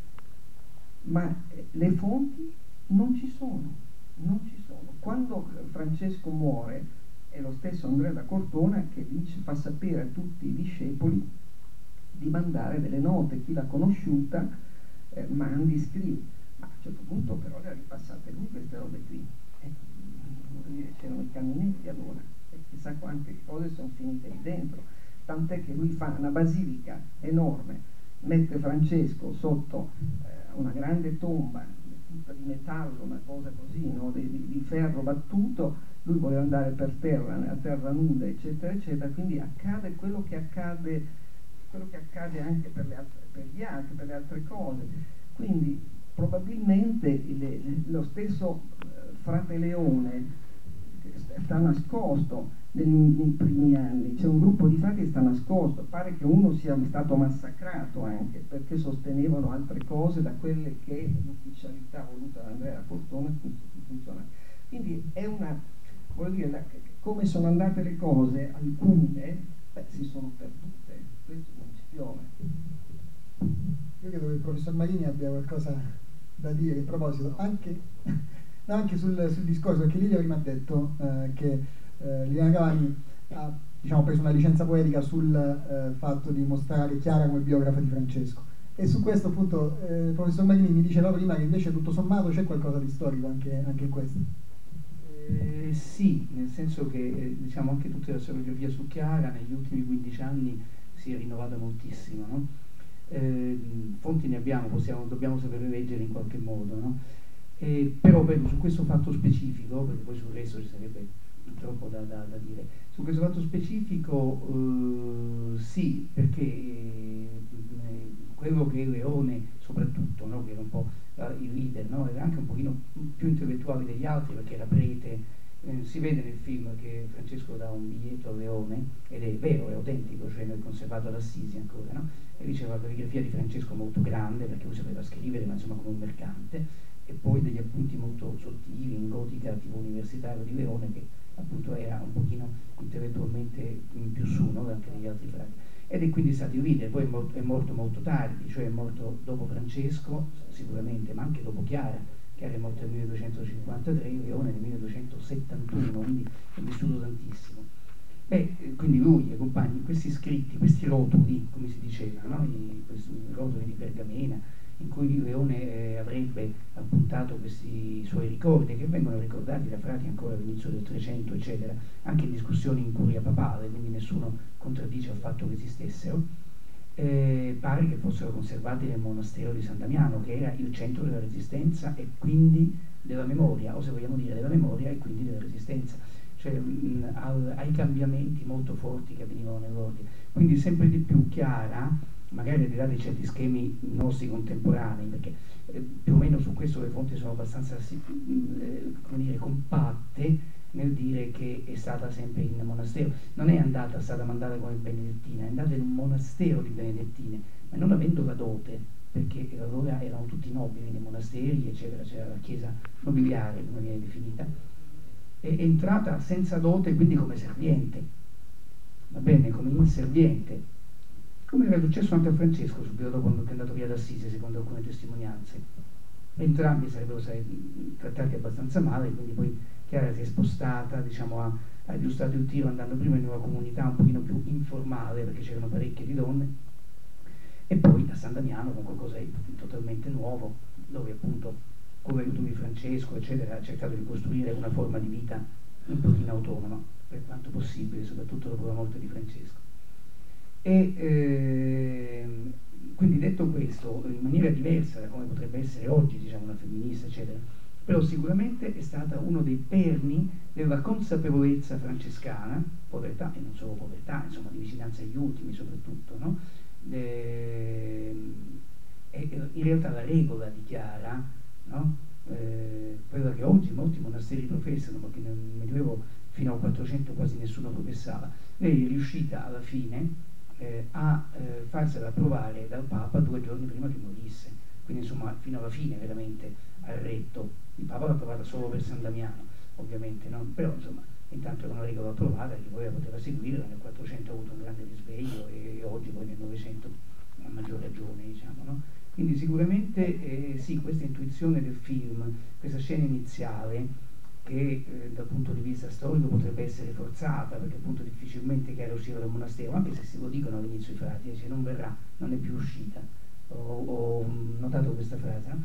ma le fonti non ci sono. Quando Francesco muore è lo stesso Andrea da Cortona che fa sapere a tutti i discepoli di mandare delle note, chi l'ha conosciuta mandi, scrivi, ma a un certo punto però le ha ripassate lui queste robe qui. C'erano i caminetti allora e chissà quante cose sono finite lì dentro, tant'è che lui fa una basilica enorme, mette Francesco sotto una grande tomba tutta di metallo, una cosa così, no? di ferro battuto, lui voleva andare per terra, a terra nuda, eccetera eccetera, quindi accade quello che accade anche per gli altri, per le altre cose. Quindi probabilmente lo stesso frate Leone sta nascosto nei primi anni, c'è un gruppo di frati che sta nascosto, pare che uno sia stato massacrato anche perché sostenevano altre cose da quelle che l'ufficialità voluta da Andrea Cortona funziona. Quindi è voglio dire, come sono andate le cose, alcune si sono perdute, questo non ci piove. Io credo che il professor Marini abbia qualcosa da dire a proposito, anche sul discorso, perché Livia prima ha detto che Liliana Cavani ha preso una licenza poetica sul fatto di mostrare Chiara come biografa di Francesco, e su questo appunto il professor Marini mi diceva prima che invece tutto sommato c'è qualcosa di storico anche in questo. Sì, nel senso che anche tutta la storiografia su Chiara negli ultimi 15 anni si è rinnovata moltissimo, no? Fonti ne abbiamo, dobbiamo saperle leggere in qualche modo, no? Però su questo fatto specifico, perché poi sul resto ci sarebbe troppo da dire, su questo fatto specifico sì, perché quello che Leone soprattutto, no? Che era un po' il leader, no? Era anche un pochino più intellettuale degli altri perché era prete. Si vede nel film che Francesco dà un biglietto a Leone, ed è vero, è autentico, cioè è conservato ad Assisi ancora, no? E diceva la calligrafia di Francesco molto grande perché lui sapeva scrivere, ma insomma come un mercante, e poi degli appunti molto sottili in gotica tipo universitario di Leone, che appunto era un pochino intellettualmente più su, no? Anche degli altri frati, ed è quindi stato il leader. Poi è morto molto tardi, cioè è morto dopo Francesco sicuramente, ma anche dopo Chiara è morto nel 1253, Leone nel 1271, quindi è vissuto tantissimo. Quindi lui e i compagni, questi scritti, questi rotoli, come si diceva, no? Questi rotoli di pergamena, in cui Leone avrebbe appunto portato questi suoi ricordi, che vengono ricordati da frati ancora all'inizio del 300, eccetera, anche in discussioni in curia papale, quindi nessuno contraddice il fatto che esistessero. Pare che fossero conservati nel monastero di San Damiano, che era il centro della resistenza e quindi della memoria, o se vogliamo dire della memoria e quindi della resistenza, cioè ai cambiamenti molto forti che avvenivano nell'ordine. Quindi sempre di più chiara, magari al di là di certi schemi nostri contemporanei, perché più o meno su questo le fonti sono abbastanza come dire, compatte nel dire che è stata sempre in monastero. Non è stata mandata come benedettina, è andata in un monastero di benedettine, ma non avendo la dote, perché allora erano tutti nobili nei monasteri, eccetera, c'era la chiesa nobiliare, come viene definita, è entrata senza dote, quindi come serviente, va bene, come inserviente, come era successo anche a Francesco subito dopo che è andato via da Assisi, secondo alcune testimonianze. Entrambi sarebbero stati trattati abbastanza male, quindi poi Chiara si è spostata, diciamo, ha aggiustato il tiro andando prima in una comunità un pochino più informale, perché c'erano parecchie di donne, e poi a San Damiano con qualcosa di totalmente nuovo, dove appunto, come aiuto di Francesco, eccetera, ha cercato di costruire una forma di vita un pochino autonoma, per quanto possibile, soprattutto dopo la morte di Francesco. E quindi, detto questo, in maniera diversa da come potrebbe essere oggi, diciamo, una femminista, eccetera, però sicuramente è stata uno dei perni della consapevolezza francescana, povertà e non solo povertà, insomma, di vicinanza agli ultimi soprattutto, no? E in realtà la regola di Chiara, no? Quella che oggi molti monasteri professano, ma che nel Medioevo fino al 400 quasi nessuno professava, lei è riuscita alla fine a farsela approvare dal Papa 2 giorni prima che morisse, quindi insomma fino alla fine veramente al retto. Il Papa l'ha approvata solo per San Damiano, ovviamente, no? Però insomma intanto era una regola approvata che poi la poteva seguire. Nel 400 ha avuto un grande risveglio e oggi poi nel 900 a maggior ragione, diciamo, no? Quindi sicuramente sì, questa intuizione del film, questa scena iniziale che dal punto di vista storico potrebbe essere forzata, perché appunto difficilmente Chiara usciva dal monastero, anche se lo dicono all'inizio i frati, dice non verrà, non è più uscita, ho notato questa frase, no?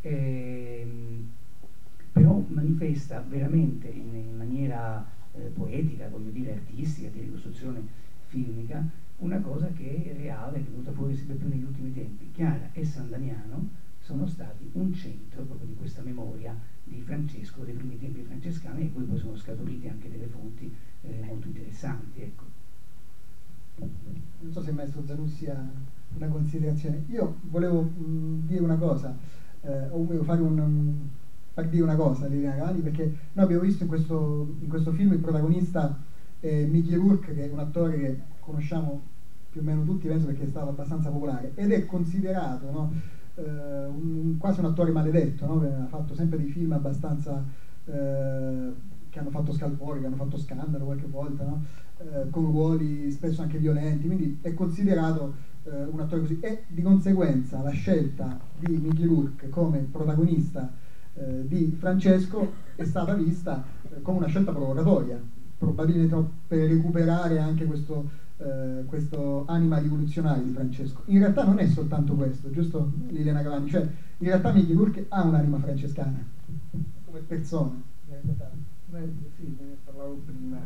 Però manifesta veramente in maniera poetica, voglio dire artistica, di ricostruzione filmica, una cosa che è reale, che è venuta fuori sempre più negli ultimi tempi. Chiara e San Damiano sono stati un centro proprio di questa memoria di Francesco, dei primi tempi francescani, e poi sono scaturite anche delle fonti molto interessanti, ecco. Non so se il maestro Zanussi ha una considerazione. Io volevo dire una cosa, o volevo far dire una cosa a Liliana Galani, perché noi abbiamo visto in questo film il protagonista Mickey Rourke, che è un attore che conosciamo più o meno tutti, penso, perché è stato abbastanza popolare, ed è considerato, no, quasi un attore maledetto, no? Ha fatto sempre dei film abbastanza che hanno fatto scalpore, che hanno fatto scandalo qualche volta, no? Con ruoli spesso anche violenti, quindi è considerato un attore così, e di conseguenza la scelta di Mickey Rourke come protagonista di Francesco è stata vista come una scelta provocatoria, probabilmente per recuperare anche questo anima rivoluzionaria di Francesco. In realtà non è soltanto questo, giusto Liliana Galani? Cioè, in realtà Mickey Rourke ha un'anima francescana come persona. Sì, ne parlavo prima.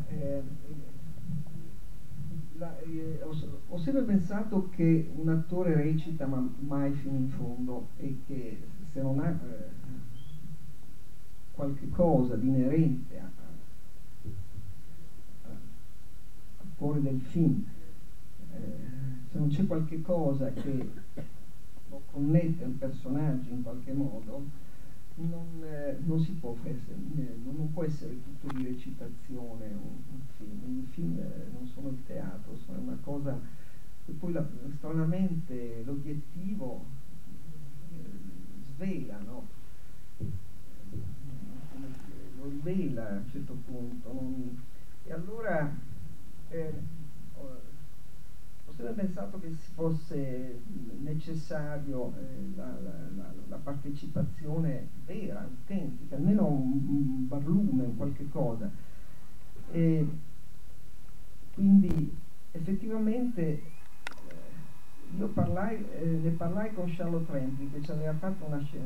Ho sempre pensato che un attore recita ma mai fino in fondo, e che se non ha qualche cosa di inerente al cuore del film, se non c'è qualche cosa che lo connette al personaggio in qualche modo, non si può non può essere tutto di recitazione un film. I film non sono il teatro, sono una cosa che poi stranamente l'obiettivo svela, no? Lo rivela a un certo punto, e allora ho sempre pensato che fosse necessario la partecipazione vera, autentica, almeno un barlume, qualche cosa. E quindi effettivamente io ne parlai con Charlotte Rampling, che ci aveva fatto una scena,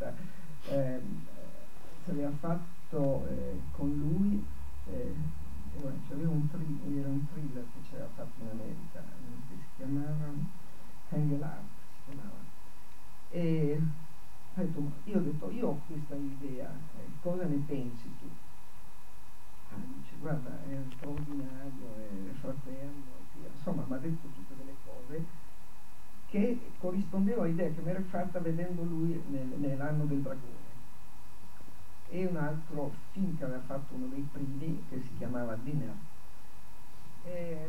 ci aveva fatto con lui, c'aveva era un thriller che ci aveva fatto in America, che si chiamava Engelhardt, si chiamava. E io ho detto, io ho questa idea, cosa ne pensi tu? Dice, guarda, è straordinario, è fraterno, insomma mi ha detto tutte delle cose che corrispondevano all'idea che mi ero fatta vedendo lui nell'Anno del Dragone. E un altro film che aveva fatto, uno dei primi, che si chiamava Dinner. E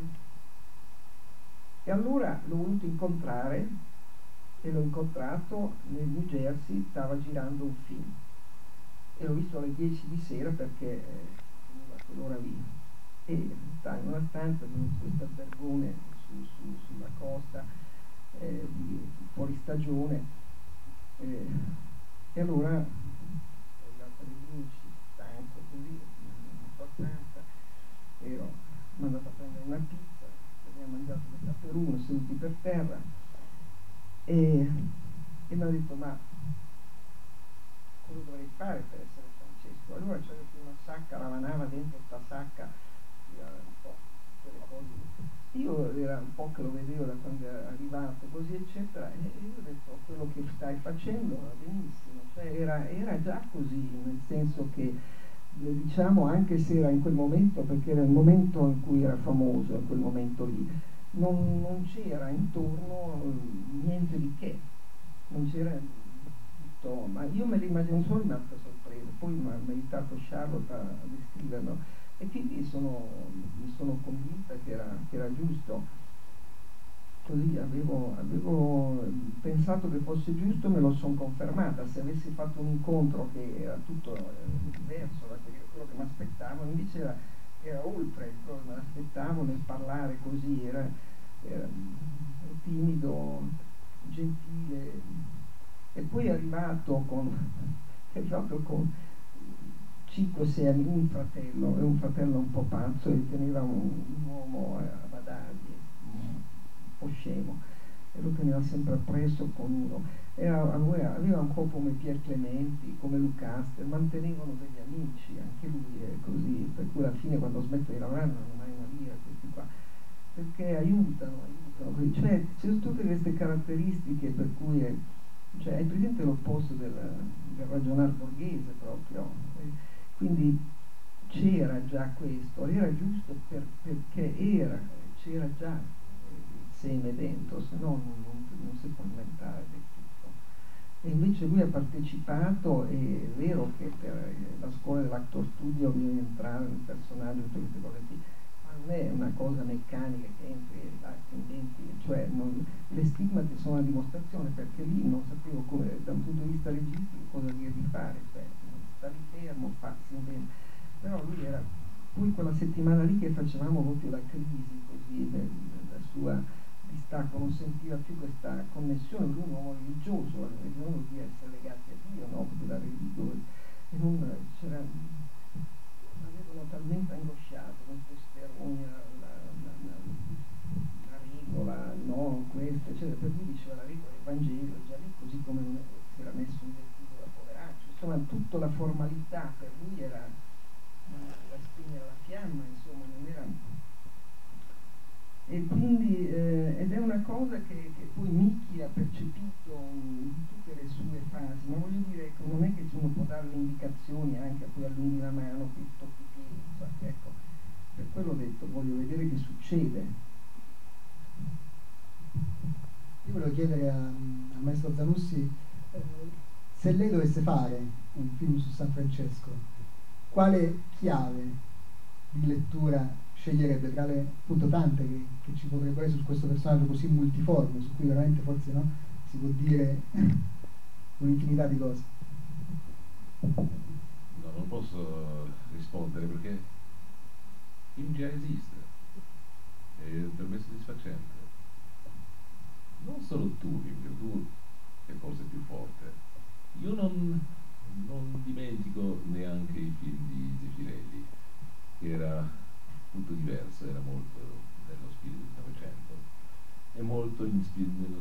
allora l'ho voluto incontrare, e l'ho incontrato nel New Jersey, stava girando un film e l'ho visto alle 10 di sera perché a quell'ora lì, e sta in una stanza in questo albergone sulla costa, fuori stagione, e allora è arrivata alle 10, stanco così, nella sua stanza, e ho mandato a prendere una pizza, abbiamo mangiato questa per uno seduti per terra, e mi ha detto, ma cosa dovrei fare per essere Francesco? Allora c'era una sacca, ravanava dentro sta sacca, un po' quelle cose. Io era un po' che lo vedevo da quando è arrivato, così eccetera, e io ho detto, quello che stai facendo va benissimo, cioè era già così, nel senso che diciamo, anche se era in quel momento, perché era il momento in cui era famoso, in quel momento lì, non c'era intorno niente di che, non c'era tutto, ma io me l'immagino, sono rimasta sorpresa, poi mi ha aiutato Charlotte a descriverlo, e quindi mi sono convinta che era giusto. Così avevo pensato che fosse giusto, me lo sono confermata. Se avessi fatto un incontro che era tutto diverso da quello che mi aspettavo, invece era oltre quello che mi aspettavo nel parlare così, era timido, gentile, e poi è arrivato con 5-6 anni, un fratello un po' pazzo, e teneva un uomo a badargli, un po' scemo, e lo teneva sempre appresso con uno. Aveva un po' come Pier Clementi, come Lucaster, mantenevano degli amici, anche lui è così, per cui alla fine quando smetto di lavorare non hai una lira questi qua, perché aiutano, cioè ci sono tutte queste caratteristiche per cui hai presente l'opposto del ragionar borghese proprio, quindi c'era già questo, era giusto perché c'era già il seme dentro, se no non si può inventare del tutto. E invece lui ha partecipato, e è vero che per la scuola dell'actor studio bisogna entrare nel personaggio, tutte queste cose qui, ma non è una cosa meccanica che entri e attendenti, cioè le stigmate sono una dimostrazione, perché lì non sapevo come, da un punto di vista registico, cosa dire di fare, cioè stavi fermo, farsi bene, però lui era, poi quella settimana lì che facevamo proprio la crisi così della sua distacco, non sentiva più questa connessione, lui è un uomo religioso, la religione vuol dire essere legati a Dio, no? Della religione, e non c'era, avevano talmente angosciato con queste rogne, la regola, no, questo, eccetera, per lui diceva la regola del Vangelo, già lì, così come non si era messo un vestito da poveraccio, insomma tutta la formalità per lui era da spegnere la fiamma, insomma non era, e quindi ed è una cosa che poi Micchi ha percepito in tutte le sue fasi, ma voglio dire che non è che uno può dare le indicazioni anche a cui allunghi la mano, qui tocchi i piedi, ecco, per quello ho detto, voglio vedere che succede. Io volevo chiedere al maestro Zanussi, se lei dovesse fare un film su San Francesco, quale chiave di lettura sceglierebbe tra le appunto tante che ci potrebbero essere su questo personaggio così multiforme, su cui veramente forse no, si può dire un'infinità di cose? No, non posso rispondere perché il film già esiste e per me è soddisfacente. Non solo il tuo film, il tuo è forse più forte. Io non dimentico neanche i film di Zeffirelli, che era molto diverso, era molto nello spirito del Novecento e molto nello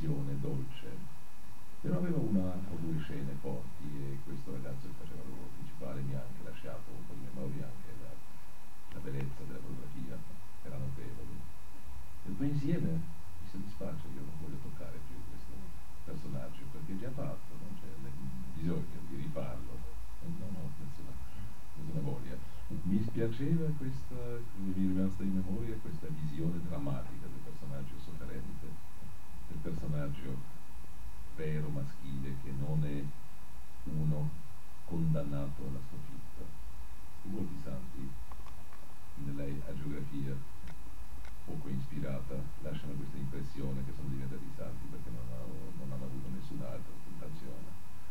visione dolce, però aveva una o due scene forti, e questo ragazzo che faceva il ruolo principale mi ha anche lasciato un po' di memoria, anche la bellezza della fotografia era notevole, e poi insieme mi soddisface. Io non voglio toccare più questo personaggio perché è già fatto, non c'è bisogno di rifarlo, non ho nessuna voglia. Mi spiaceva questa, mi è rimasta in memoria questa visione drammatica del personaggio sofferente, del personaggio vero maschile, che non è uno condannato alla sconfitta. Molti santi nella agiografia poco ispirata lasciano questa impressione che sono diventati santi perché non hanno avuto nessun'altra tentazione.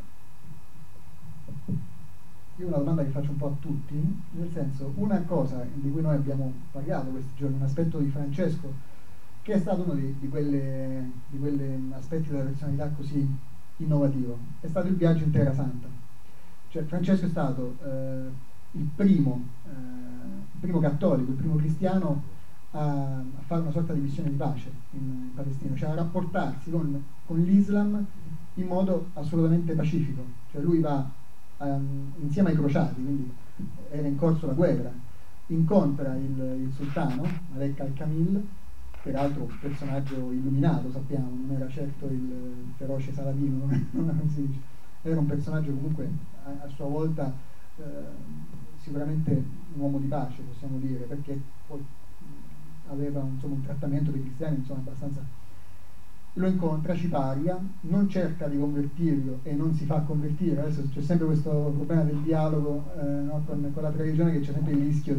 Io una domanda che faccio un po' a tutti, nel senso, una cosa di cui noi abbiamo parlato questi giorni, un aspetto di Francesco che è stato uno di quegli aspetti della personalità così innovativo, è stato il viaggio in Terra Santa. Cioè Francesco è stato il primo cattolico, il primo cristiano a fare una sorta di missione di pace in Palestina, cioè a rapportarsi con l'Islam in modo assolutamente pacifico. Cioè lui va insieme ai crociati, quindi era in corso la guerra, incontra il sultano, Malek al-Kamil, peraltro un personaggio illuminato, sappiamo, non era certo il feroce Saladino, non si dice. Era un personaggio comunque a sua volta sicuramente un uomo di pace, possiamo dire, perché poi aveva un trattamento dei cristiani abbastanza. Lo incontra, ci paria, non cerca di convertirlo e non si fa convertire. Adesso c'è sempre questo problema del dialogo no, con la religione, che c'è sempre il rischio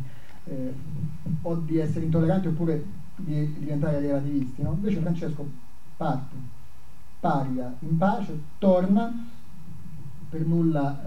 o di essere intolleranti oppure di diventare relativisti, no? Invece Francesco parte, paria in pace, torna per nulla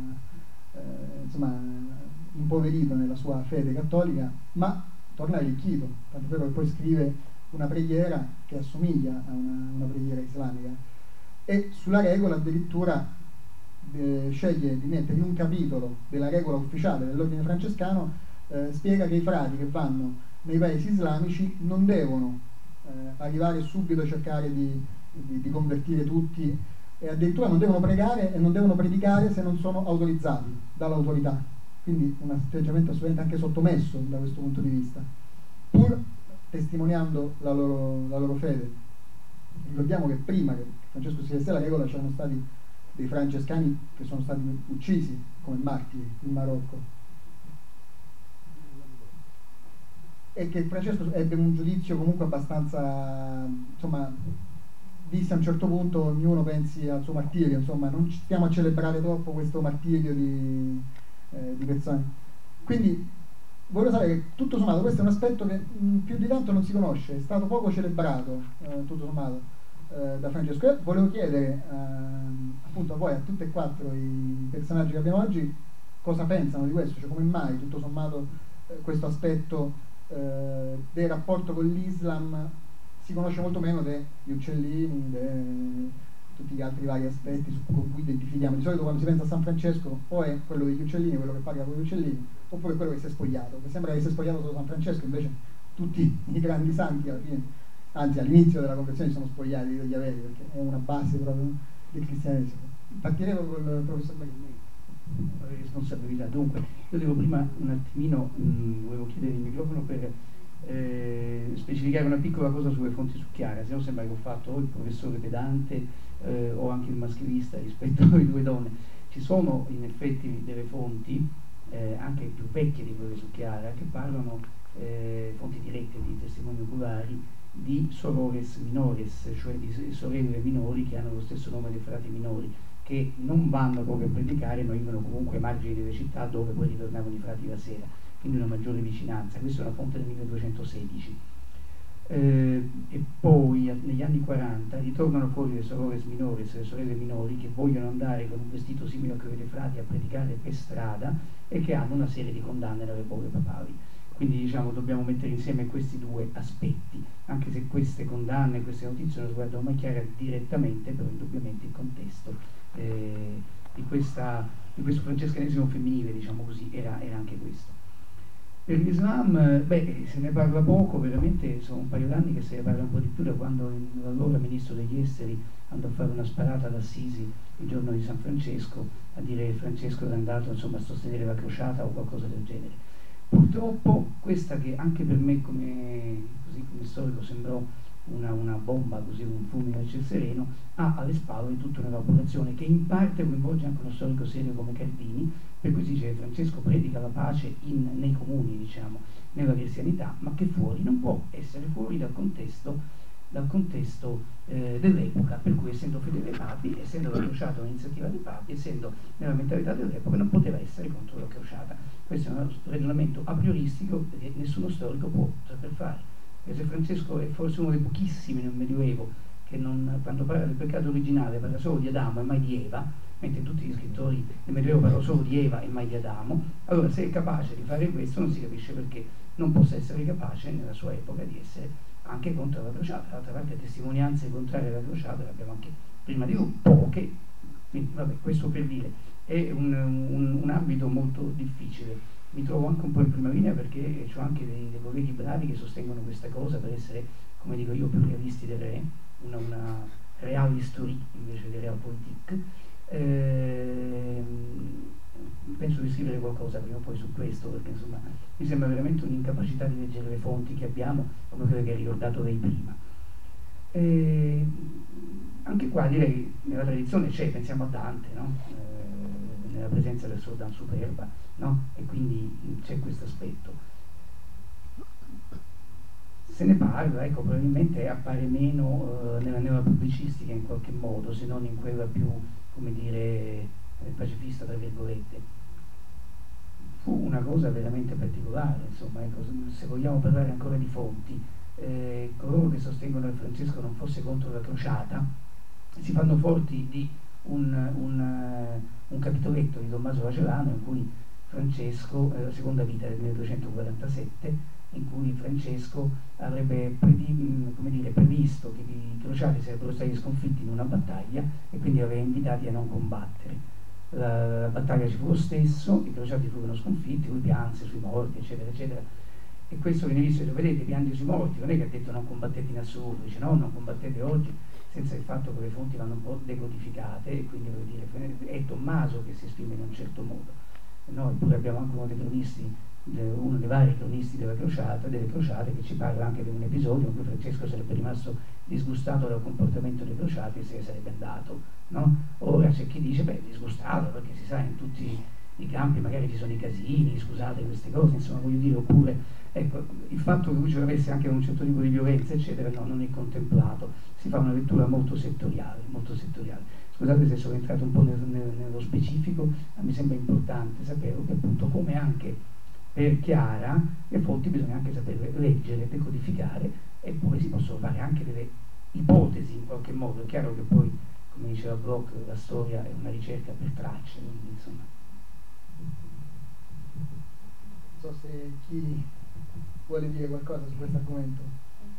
impoverito nella sua fede cattolica, ma torna arricchito, tanto vero che poi scrive una preghiera che assomiglia a una preghiera islamica, e sulla regola addirittura sceglie di mettere in un capitolo della regola ufficiale dell'ordine francescano, spiega che i frati che vanno nei paesi islamici non devono arrivare subito a cercare di convertire tutti, e addirittura non devono pregare e non devono predicare se non sono autorizzati dall'autorità, quindi un atteggiamento assolutamente anche sottomesso da questo punto di vista, pur testimoniando la loro fede. Ricordiamo che prima che Francesco si desse la regola c'erano stati dei francescani che sono stati uccisi come martiri in Marocco, e che Francesco ebbe un giudizio comunque abbastanza, disse a un certo punto: ognuno pensi al suo martirio, non stiamo a celebrare troppo questo martirio di persone. Quindi voglio sapere che tutto sommato questo è un aspetto che più di tanto non si conosce, è stato poco celebrato tutto sommato da Francesco. Io volevo chiedere appunto a voi, a tutti e quattro i personaggi che abbiamo oggi, cosa pensano di questo, cioè come mai tutto sommato questo aspetto del rapporto con l'Islam si conosce molto meno degli uccellini, tutti gli altri vari aspetti con cui identifichiamo. Di solito quando si pensa a San Francesco o è quello degli uccellini, quello che parla con gli uccellini, oppure quello che si è spogliato, che sembra che si è spogliato solo San Francesco, invece tutti i grandi santi alla fine, anzi all'inizio della conversione, si sono spogliati degli averi, perché è una base proprio del cristianesimo. Partiremo col professor Baghini. Responsabilità. Dunque, io devo prima un attimino, volevo chiedere il microfono per specificare una piccola cosa sulle fonti su Chiara, se no sembra che ho fatto o il professore pedante o anche il maschilista rispetto alle due donne. Ci sono in effetti delle fonti anche più vecchie di quelle su Chiara, che parlano, fonti dirette di testimoni oculari, di sorores minores, cioè di sorelle minori che hanno lo stesso nome dei frati minori, che non vanno proprio a predicare, ma vivono comunque ai margini delle città dove poi ritornavano i frati la sera, quindi una maggiore vicinanza. Questa è una fonte del 1216. E poi negli anni 40 ritornano fuori le sorores minores, le sorelle minori, che vogliono andare con un vestito simile a quello dei frati a predicare per strada, e che hanno una serie di condanne dalle povere papali. Quindi dobbiamo mettere insieme questi due aspetti, anche se queste condanne, queste notizie non riguardano mai Chiara direttamente, però indubbiamente il contesto di questo francescanesimo femminile, diciamo così, era anche questo. Per l'Islam, se ne parla poco, veramente sono un paio d'anni che se ne parla un po' di più, da quando l'allora ministro degli esteri andò a fare una sparata ad Assisi il giorno di San Francesco, a dire che Francesco era andato insomma, a sostenere la crociata o qualcosa del genere. Purtroppo questa, che anche per me come storico sembrò una bomba, così un fulmine a ciel sereno, ha alle spalle tutta un'elaborazione che in parte coinvolge anche uno storico serio come Cardini, per cui si dice che Francesco predica la pace nei comuni, diciamo, nella cristianità, ma che fuori non può essere fuori dal contesto dell'epoca, per cui essendo fedele ai papi, essendo la crociata un'iniziativa dei papi, essendo nella mentalità dell'epoca, non poteva essere contro la crociata. Questo è un ragionamento a prioristico che nessuno storico può saper fare. Perché Francesco è forse uno dei pochissimi nel Medioevo che quando parla del peccato originale parla solo di Adamo e mai di Eva, mentre tutti gli scrittori del Medioevo parlano solo di Eva e mai di Adamo. Allora, se è capace di fare questo, non si capisce perché non possa essere capace nella sua epoca di essere anche contro la crociata. D'altra parte testimonianze contrarie alla crociata le abbiamo anche prima di lui, poche. Quindi vabbè, questo per dire, è un ambito molto difficile. Mi trovo anche un po' in prima linea perché ho anche dei colleghi bravi che sostengono questa cosa per essere, come dico io, più realisti del re, una real history invece di real politique. Penso di scrivere qualcosa prima o poi su questo, perché insomma mi sembra veramente un'incapacità di leggere le fonti che abbiamo, come quelle che ha ricordato lei prima. Anche qua direi nella tradizione c'è, pensiamo a Dante, no? Nella presenza del Soldan Superba, no? E quindi c'è questo aspetto. Se ne parla, ecco, probabilmente appare meno nella pubblicistica in qualche modo, se non in quella più, come dire, pacifista tra virgolette. Fu una cosa veramente particolare, insomma, ecco, se vogliamo parlare ancora di fonti, coloro che sostengono che Francesco non fosse contro la crociata si fanno forti di un capitoletto di Tommaso Lacelano in cui Francesco, la seconda vita del 1247, in cui Francesco avrebbe previsto che i crociati sarebbero stati sconfitti in una battaglia e quindi aveva invitati a non combattere. La battaglia ci fu lo stesso, i crociati furono sconfitti, lui pianse sui morti, eccetera, eccetera. E questo viene visto, vedete, piange sui morti, non è che ha detto non combattete in assoluto, dice no, non combattete oggi, senza il fatto che le fonti vanno un po' decodificate, e quindi vuol dire, è Tommaso che si esprime in un certo modo. Noi pure abbiamo anche uno dei vari cronisti delle crociate che ci parla anche di un episodio in cui Francesco sarebbe rimasto disgustato dal comportamento dei crociati e se ne sarebbe andato, no? Ora c'è chi dice, disgustato perché si sa in tutti i campi magari ci sono i casini, scusate queste cose, insomma voglio dire, oppure ecco, il fatto che lui ce l'avesse anche un certo tipo di violenza eccetera, no, non è contemplato, si fa una lettura molto settoriale. Scusate se sono entrato un po' nello specifico, ma mi sembra importante sapere che appunto come anche per Chiara le fonti bisogna anche saperle leggere, decodificare, e poi si possono fare anche delle ipotesi in qualche modo. È chiaro che poi, come diceva Bloch, la storia è una ricerca per tracce, quindi insomma. Non so se chi vuole dire qualcosa su questo argomento.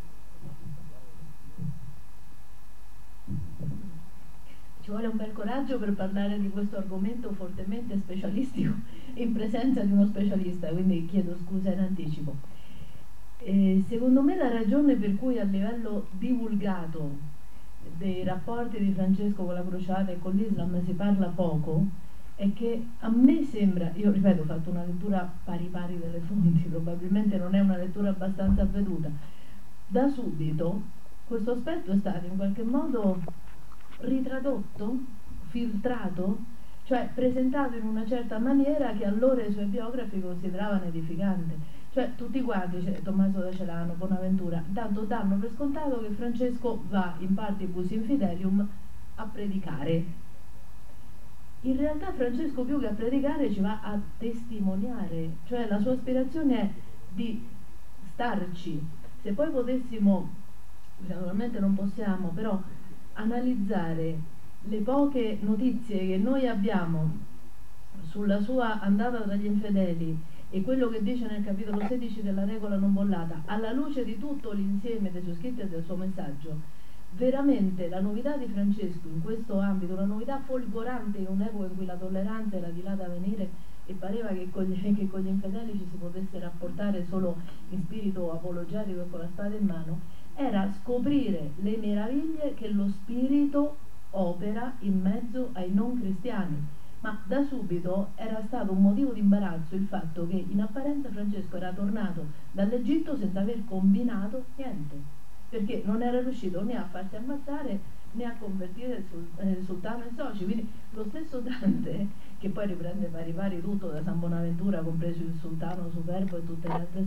Ci vuole un bel coraggio per parlare di questo argomento fortemente specialistico in presenza di uno specialista, quindi chiedo scusa in anticipo. Secondo me la ragione per cui a livello divulgato dei rapporti di Francesco con la crociata e con l'Islam si parla poco è che a me sembra, io ripeto, ho fatto una lettura pari pari delle fonti, probabilmente non è una lettura abbastanza avveduta, da subito questo aspetto è stato in qualche modo ritradotto, filtrato, cioè presentato in una certa maniera che allora i suoi biografi consideravano edificante. Cioè tutti quanti, cioè, Tommaso da Celano, Bonaventura, tanto danno per scontato che Francesco va in partibus infidelium a predicare. In realtà Francesco più che a predicare ci va a testimoniare, cioè la sua aspirazione è di starci. Se poi potessimo, naturalmente non possiamo, però analizzare le poche notizie che noi abbiamo sulla sua andata tra gli infedeli e quello che dice nel capitolo 16 della regola non bollata, alla luce di tutto l'insieme dei suoi scritti e del suo messaggio, veramente la novità di Francesco in questo ambito, una novità folgorante in un'epoca in cui la tolleranza era di là da venire e pareva che con gli infedeli ci si potesse rapportare solo in spirito apologetico e con la spada in mano, era scoprire le meraviglie che lo spirito opera in mezzo ai non cristiani. Ma da subito era stato un motivo di imbarazzo il fatto che in apparenza Francesco era tornato dall'Egitto senza aver combinato niente, perché non era riuscito né a farsi ammazzare né a convertire il sultano in soci. Quindi lo stesso Dante, che poi riprende pari tutto da San Bonaventura, compreso il sultano superbo e tutte le altre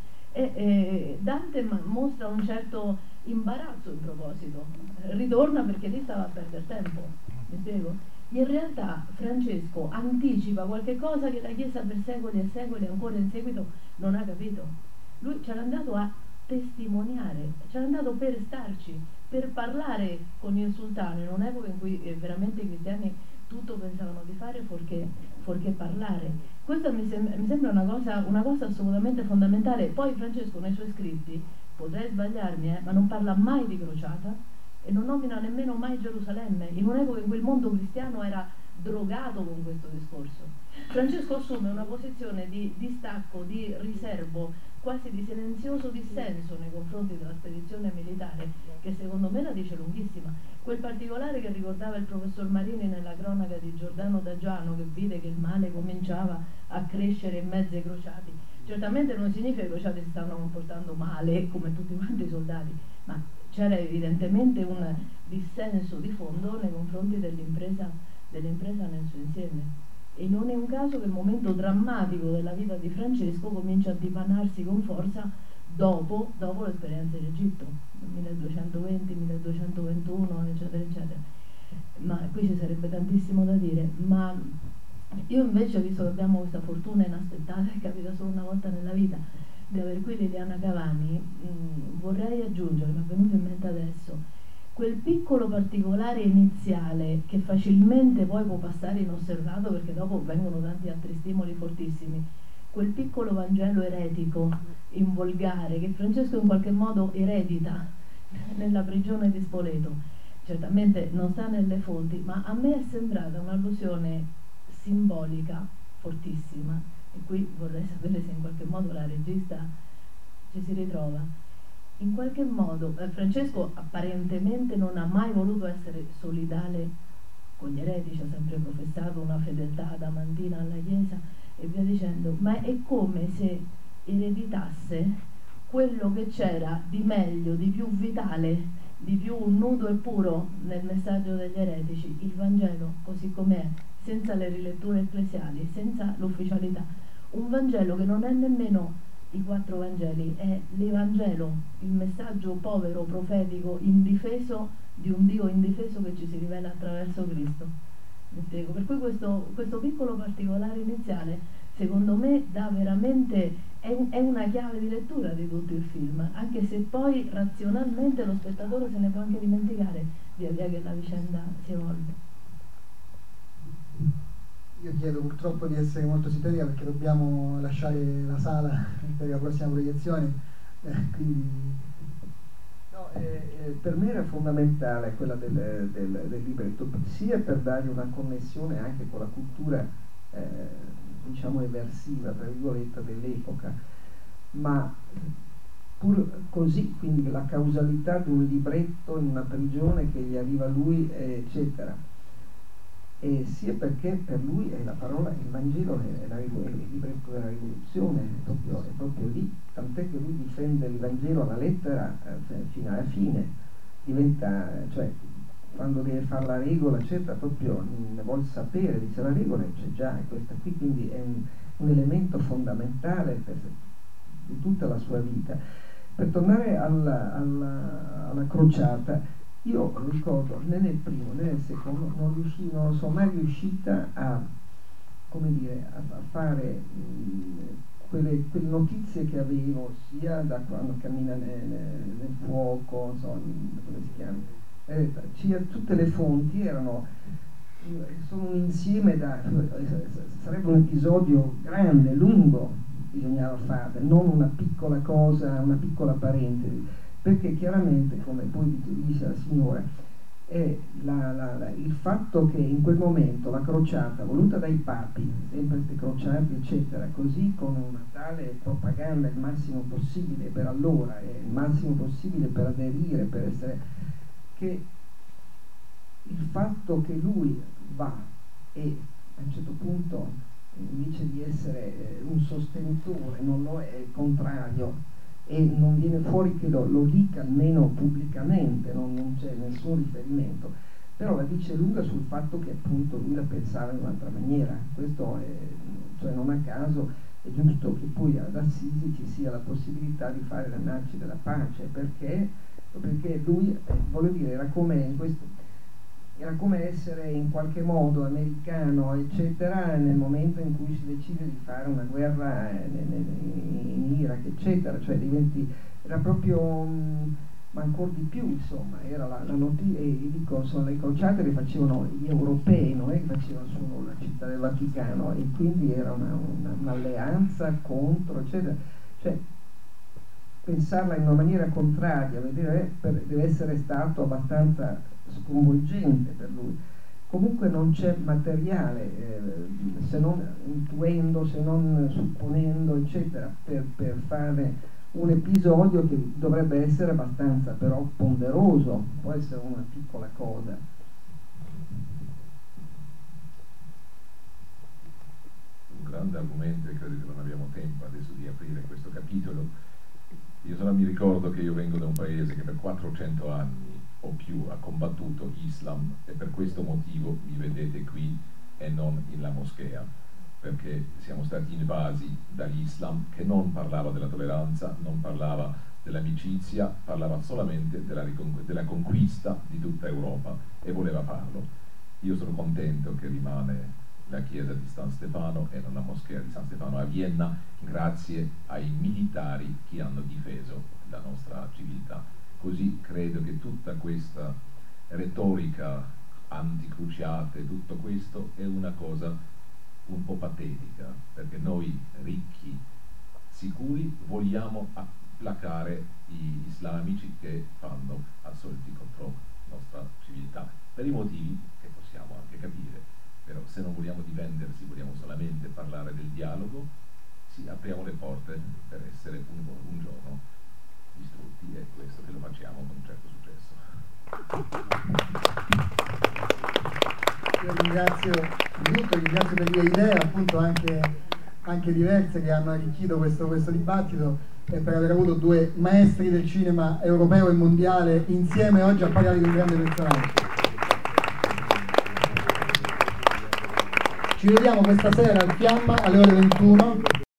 storie, Dante mostra un certo imbarazzo in proposito, ritorna perché lì stava a perdere tempo, mi spiego? In realtà Francesco anticipa qualche cosa che la Chiesa per secoli e secoli ancora in seguito non ha capito. Lui c'era andato a testimoniare, c'era andato per starci, per parlare con il sultano in un'epoca in cui veramente i cristiani tutto pensavano di fare fuorché parlare. Questa mi sembra una cosa assolutamente fondamentale. Poi Francesco nei suoi scritti, potrei sbagliarmi, ma non parla mai di crociata e non nomina nemmeno mai Gerusalemme, in un'epoca in cui il mondo cristiano era drogato con questo discorso. Francesco assume una posizione di distacco, di riservo, quasi di silenzioso dissenso nei confronti della spedizione militare, che secondo me la dice lunghissima. Quel particolare che ricordava il professor Marini nella cronaca di Giordano D'Aggiano, che vide che il male cominciava a crescere in mezzo ai crociati, certamente non significa che i crociati si stanno comportando male come tutti quanti i soldati, ma c'era evidentemente un dissenso di fondo nei confronti dell'impresa nel suo insieme. E non è un caso che il momento drammatico della vita di Francesco comincia a dipanarsi con forza dopo l'esperienza in Egitto, 1220, 1221, eccetera, eccetera. Ma qui ci sarebbe tantissimo da dire, ma io invece, visto che abbiamo questa fortuna inaspettata che capita solo una volta nella vita, di avere qui Liliana Cavani, vorrei aggiungere, mi è venuto in mente adesso, quel piccolo particolare iniziale che facilmente poi può passare inosservato perché dopo vengono tanti altri stimoli fortissimi, quel piccolo Vangelo eretico, in volgare, che Francesco in qualche modo eredita nella prigione di Spoleto. Certamente non sta nelle fonti, ma a me è sembrata un'allusione simbolica fortissima, e qui vorrei sapere se in qualche modo la regista ci si ritrova. In qualche modo Francesco apparentemente non ha mai voluto essere solidale con gli eretici, ha sempre professato una fedeltà adamantina alla Chiesa e via dicendo, ma è come se ereditasse quello che c'era di meglio, di più vitale, di più nudo e puro nel messaggio degli eretici, il Vangelo così com'è, senza le riletture ecclesiali, senza l'ufficialità. Un Vangelo che non è nemmeno i 4 Vangeli, è l'Evangelo, il messaggio povero, profetico, indifeso di un Dio indifeso che ci si rivela attraverso Cristo. Mi spiego? Per cui questo piccolo particolare iniziale, secondo me, dà veramente, è una chiave di lettura di tutto il film, anche se poi razionalmente lo spettatore se ne può anche dimenticare via via che la vicenda si evolve. Io chiedo purtroppo di essere molto sintetica perché dobbiamo lasciare la sala per la prossima proiezione, quindi... No, per me era fondamentale quella del libretto, sia per dargli una connessione anche con la cultura diciamo eversiva, tra virgolette, dell'epoca, ma pur così, quindi la causalità di un libretto in una prigione che gli arriva a lui, eccetera. E sia perché per lui è la parola, il Vangelo è il libretto della rivoluzione, è proprio lì, tant'è che lui difende il Vangelo alla lettera fino alla fine, diventa, cioè quando deve fare la regola eccetera, proprio ne vuol sapere, dice la regola c'è già, è questa qui, quindi è un elemento fondamentale di tutta la sua vita. Per tornare alla crociata, io ricordo né nel primo né nel secondo non sono mai riuscita a, come dire, a fare quelle notizie che avevo sia da quando cammina nel fuoco, non so come si chiama, tutte le fonti sono un insieme sarebbe un episodio grande, lungo, bisognava fare, non una piccola cosa, una piccola parentesi. Perché chiaramente, come poi dice la signora, è il fatto che in quel momento la crociata voluta dai papi, sempre queste crociate eccetera, così con una tale propaganda il massimo possibile per allora e il massimo possibile per aderire, per essere, che il fatto che lui va e a un certo punto invece di essere un sostenitore non lo è, il contrario, e non viene fuori che lo dica almeno pubblicamente, non c'è nessun riferimento, però la dice lunga sul fatto che appunto lui la pensava in un'altra maniera. Questo è, cioè non a caso è giusto che poi ad Assisi ci sia la possibilità di fare l'annuncio della pace, perché lui, voglio dire, era come essere in qualche modo americano, eccetera, nel momento in cui si decide di fare una guerra in Iraq, eccetera, cioè era proprio, ma ancora di più, insomma, era la notizia, e dico, le crociate le facevano gli europei, non è che facevano solo la città del Vaticano, e quindi era un'alleanza contro, eccetera, cioè pensarla in una maniera contraria, vedere, deve essere stato abbastanza sconvolgente per lui. Comunque non c'è materiale, se non intuendo, se non supponendo, eccetera, per fare un episodio che dovrebbe essere abbastanza però ponderoso, può essere una piccola cosa. Un grande argomento, e credo che non abbiamo tempo adesso di aprire questo capitolo. Io solo mi ricordo che io vengo da un paese che per 400 anni o più ha combattuto Islam, e per questo motivo mi vedete qui e non in la moschea, perché siamo stati invasi dall'Islam, che non parlava della tolleranza, non parlava dell'amicizia, parlava solamente della conquista di tutta Europa, e voleva farlo. Io sono contento che rimane la chiesa di San Stefano e non la moschea di San Stefano a Vienna, grazie ai militari che hanno difeso la nostra civiltà. Così credo che tutta questa retorica anticruciate, tutto questo è una cosa un po' patetica, perché noi ricchi, sicuri, vogliamo placare gli islamici che fanno assolti contro la nostra civiltà, per i motivi che possiamo anche capire. Però se non vogliamo difendersi, vogliamo solamente parlare del dialogo, sì, apriamo le porte per essere un giorno distrutti, e questo che lo facciamo con un certo successo. Io ringrazio per le idee, appunto anche diverse, che hanno arricchito questo dibattito, e per aver avuto due maestri del cinema europeo e mondiale insieme oggi a parlare di un grande personaggio. Ci vediamo questa sera al Fiamma alle ore 21.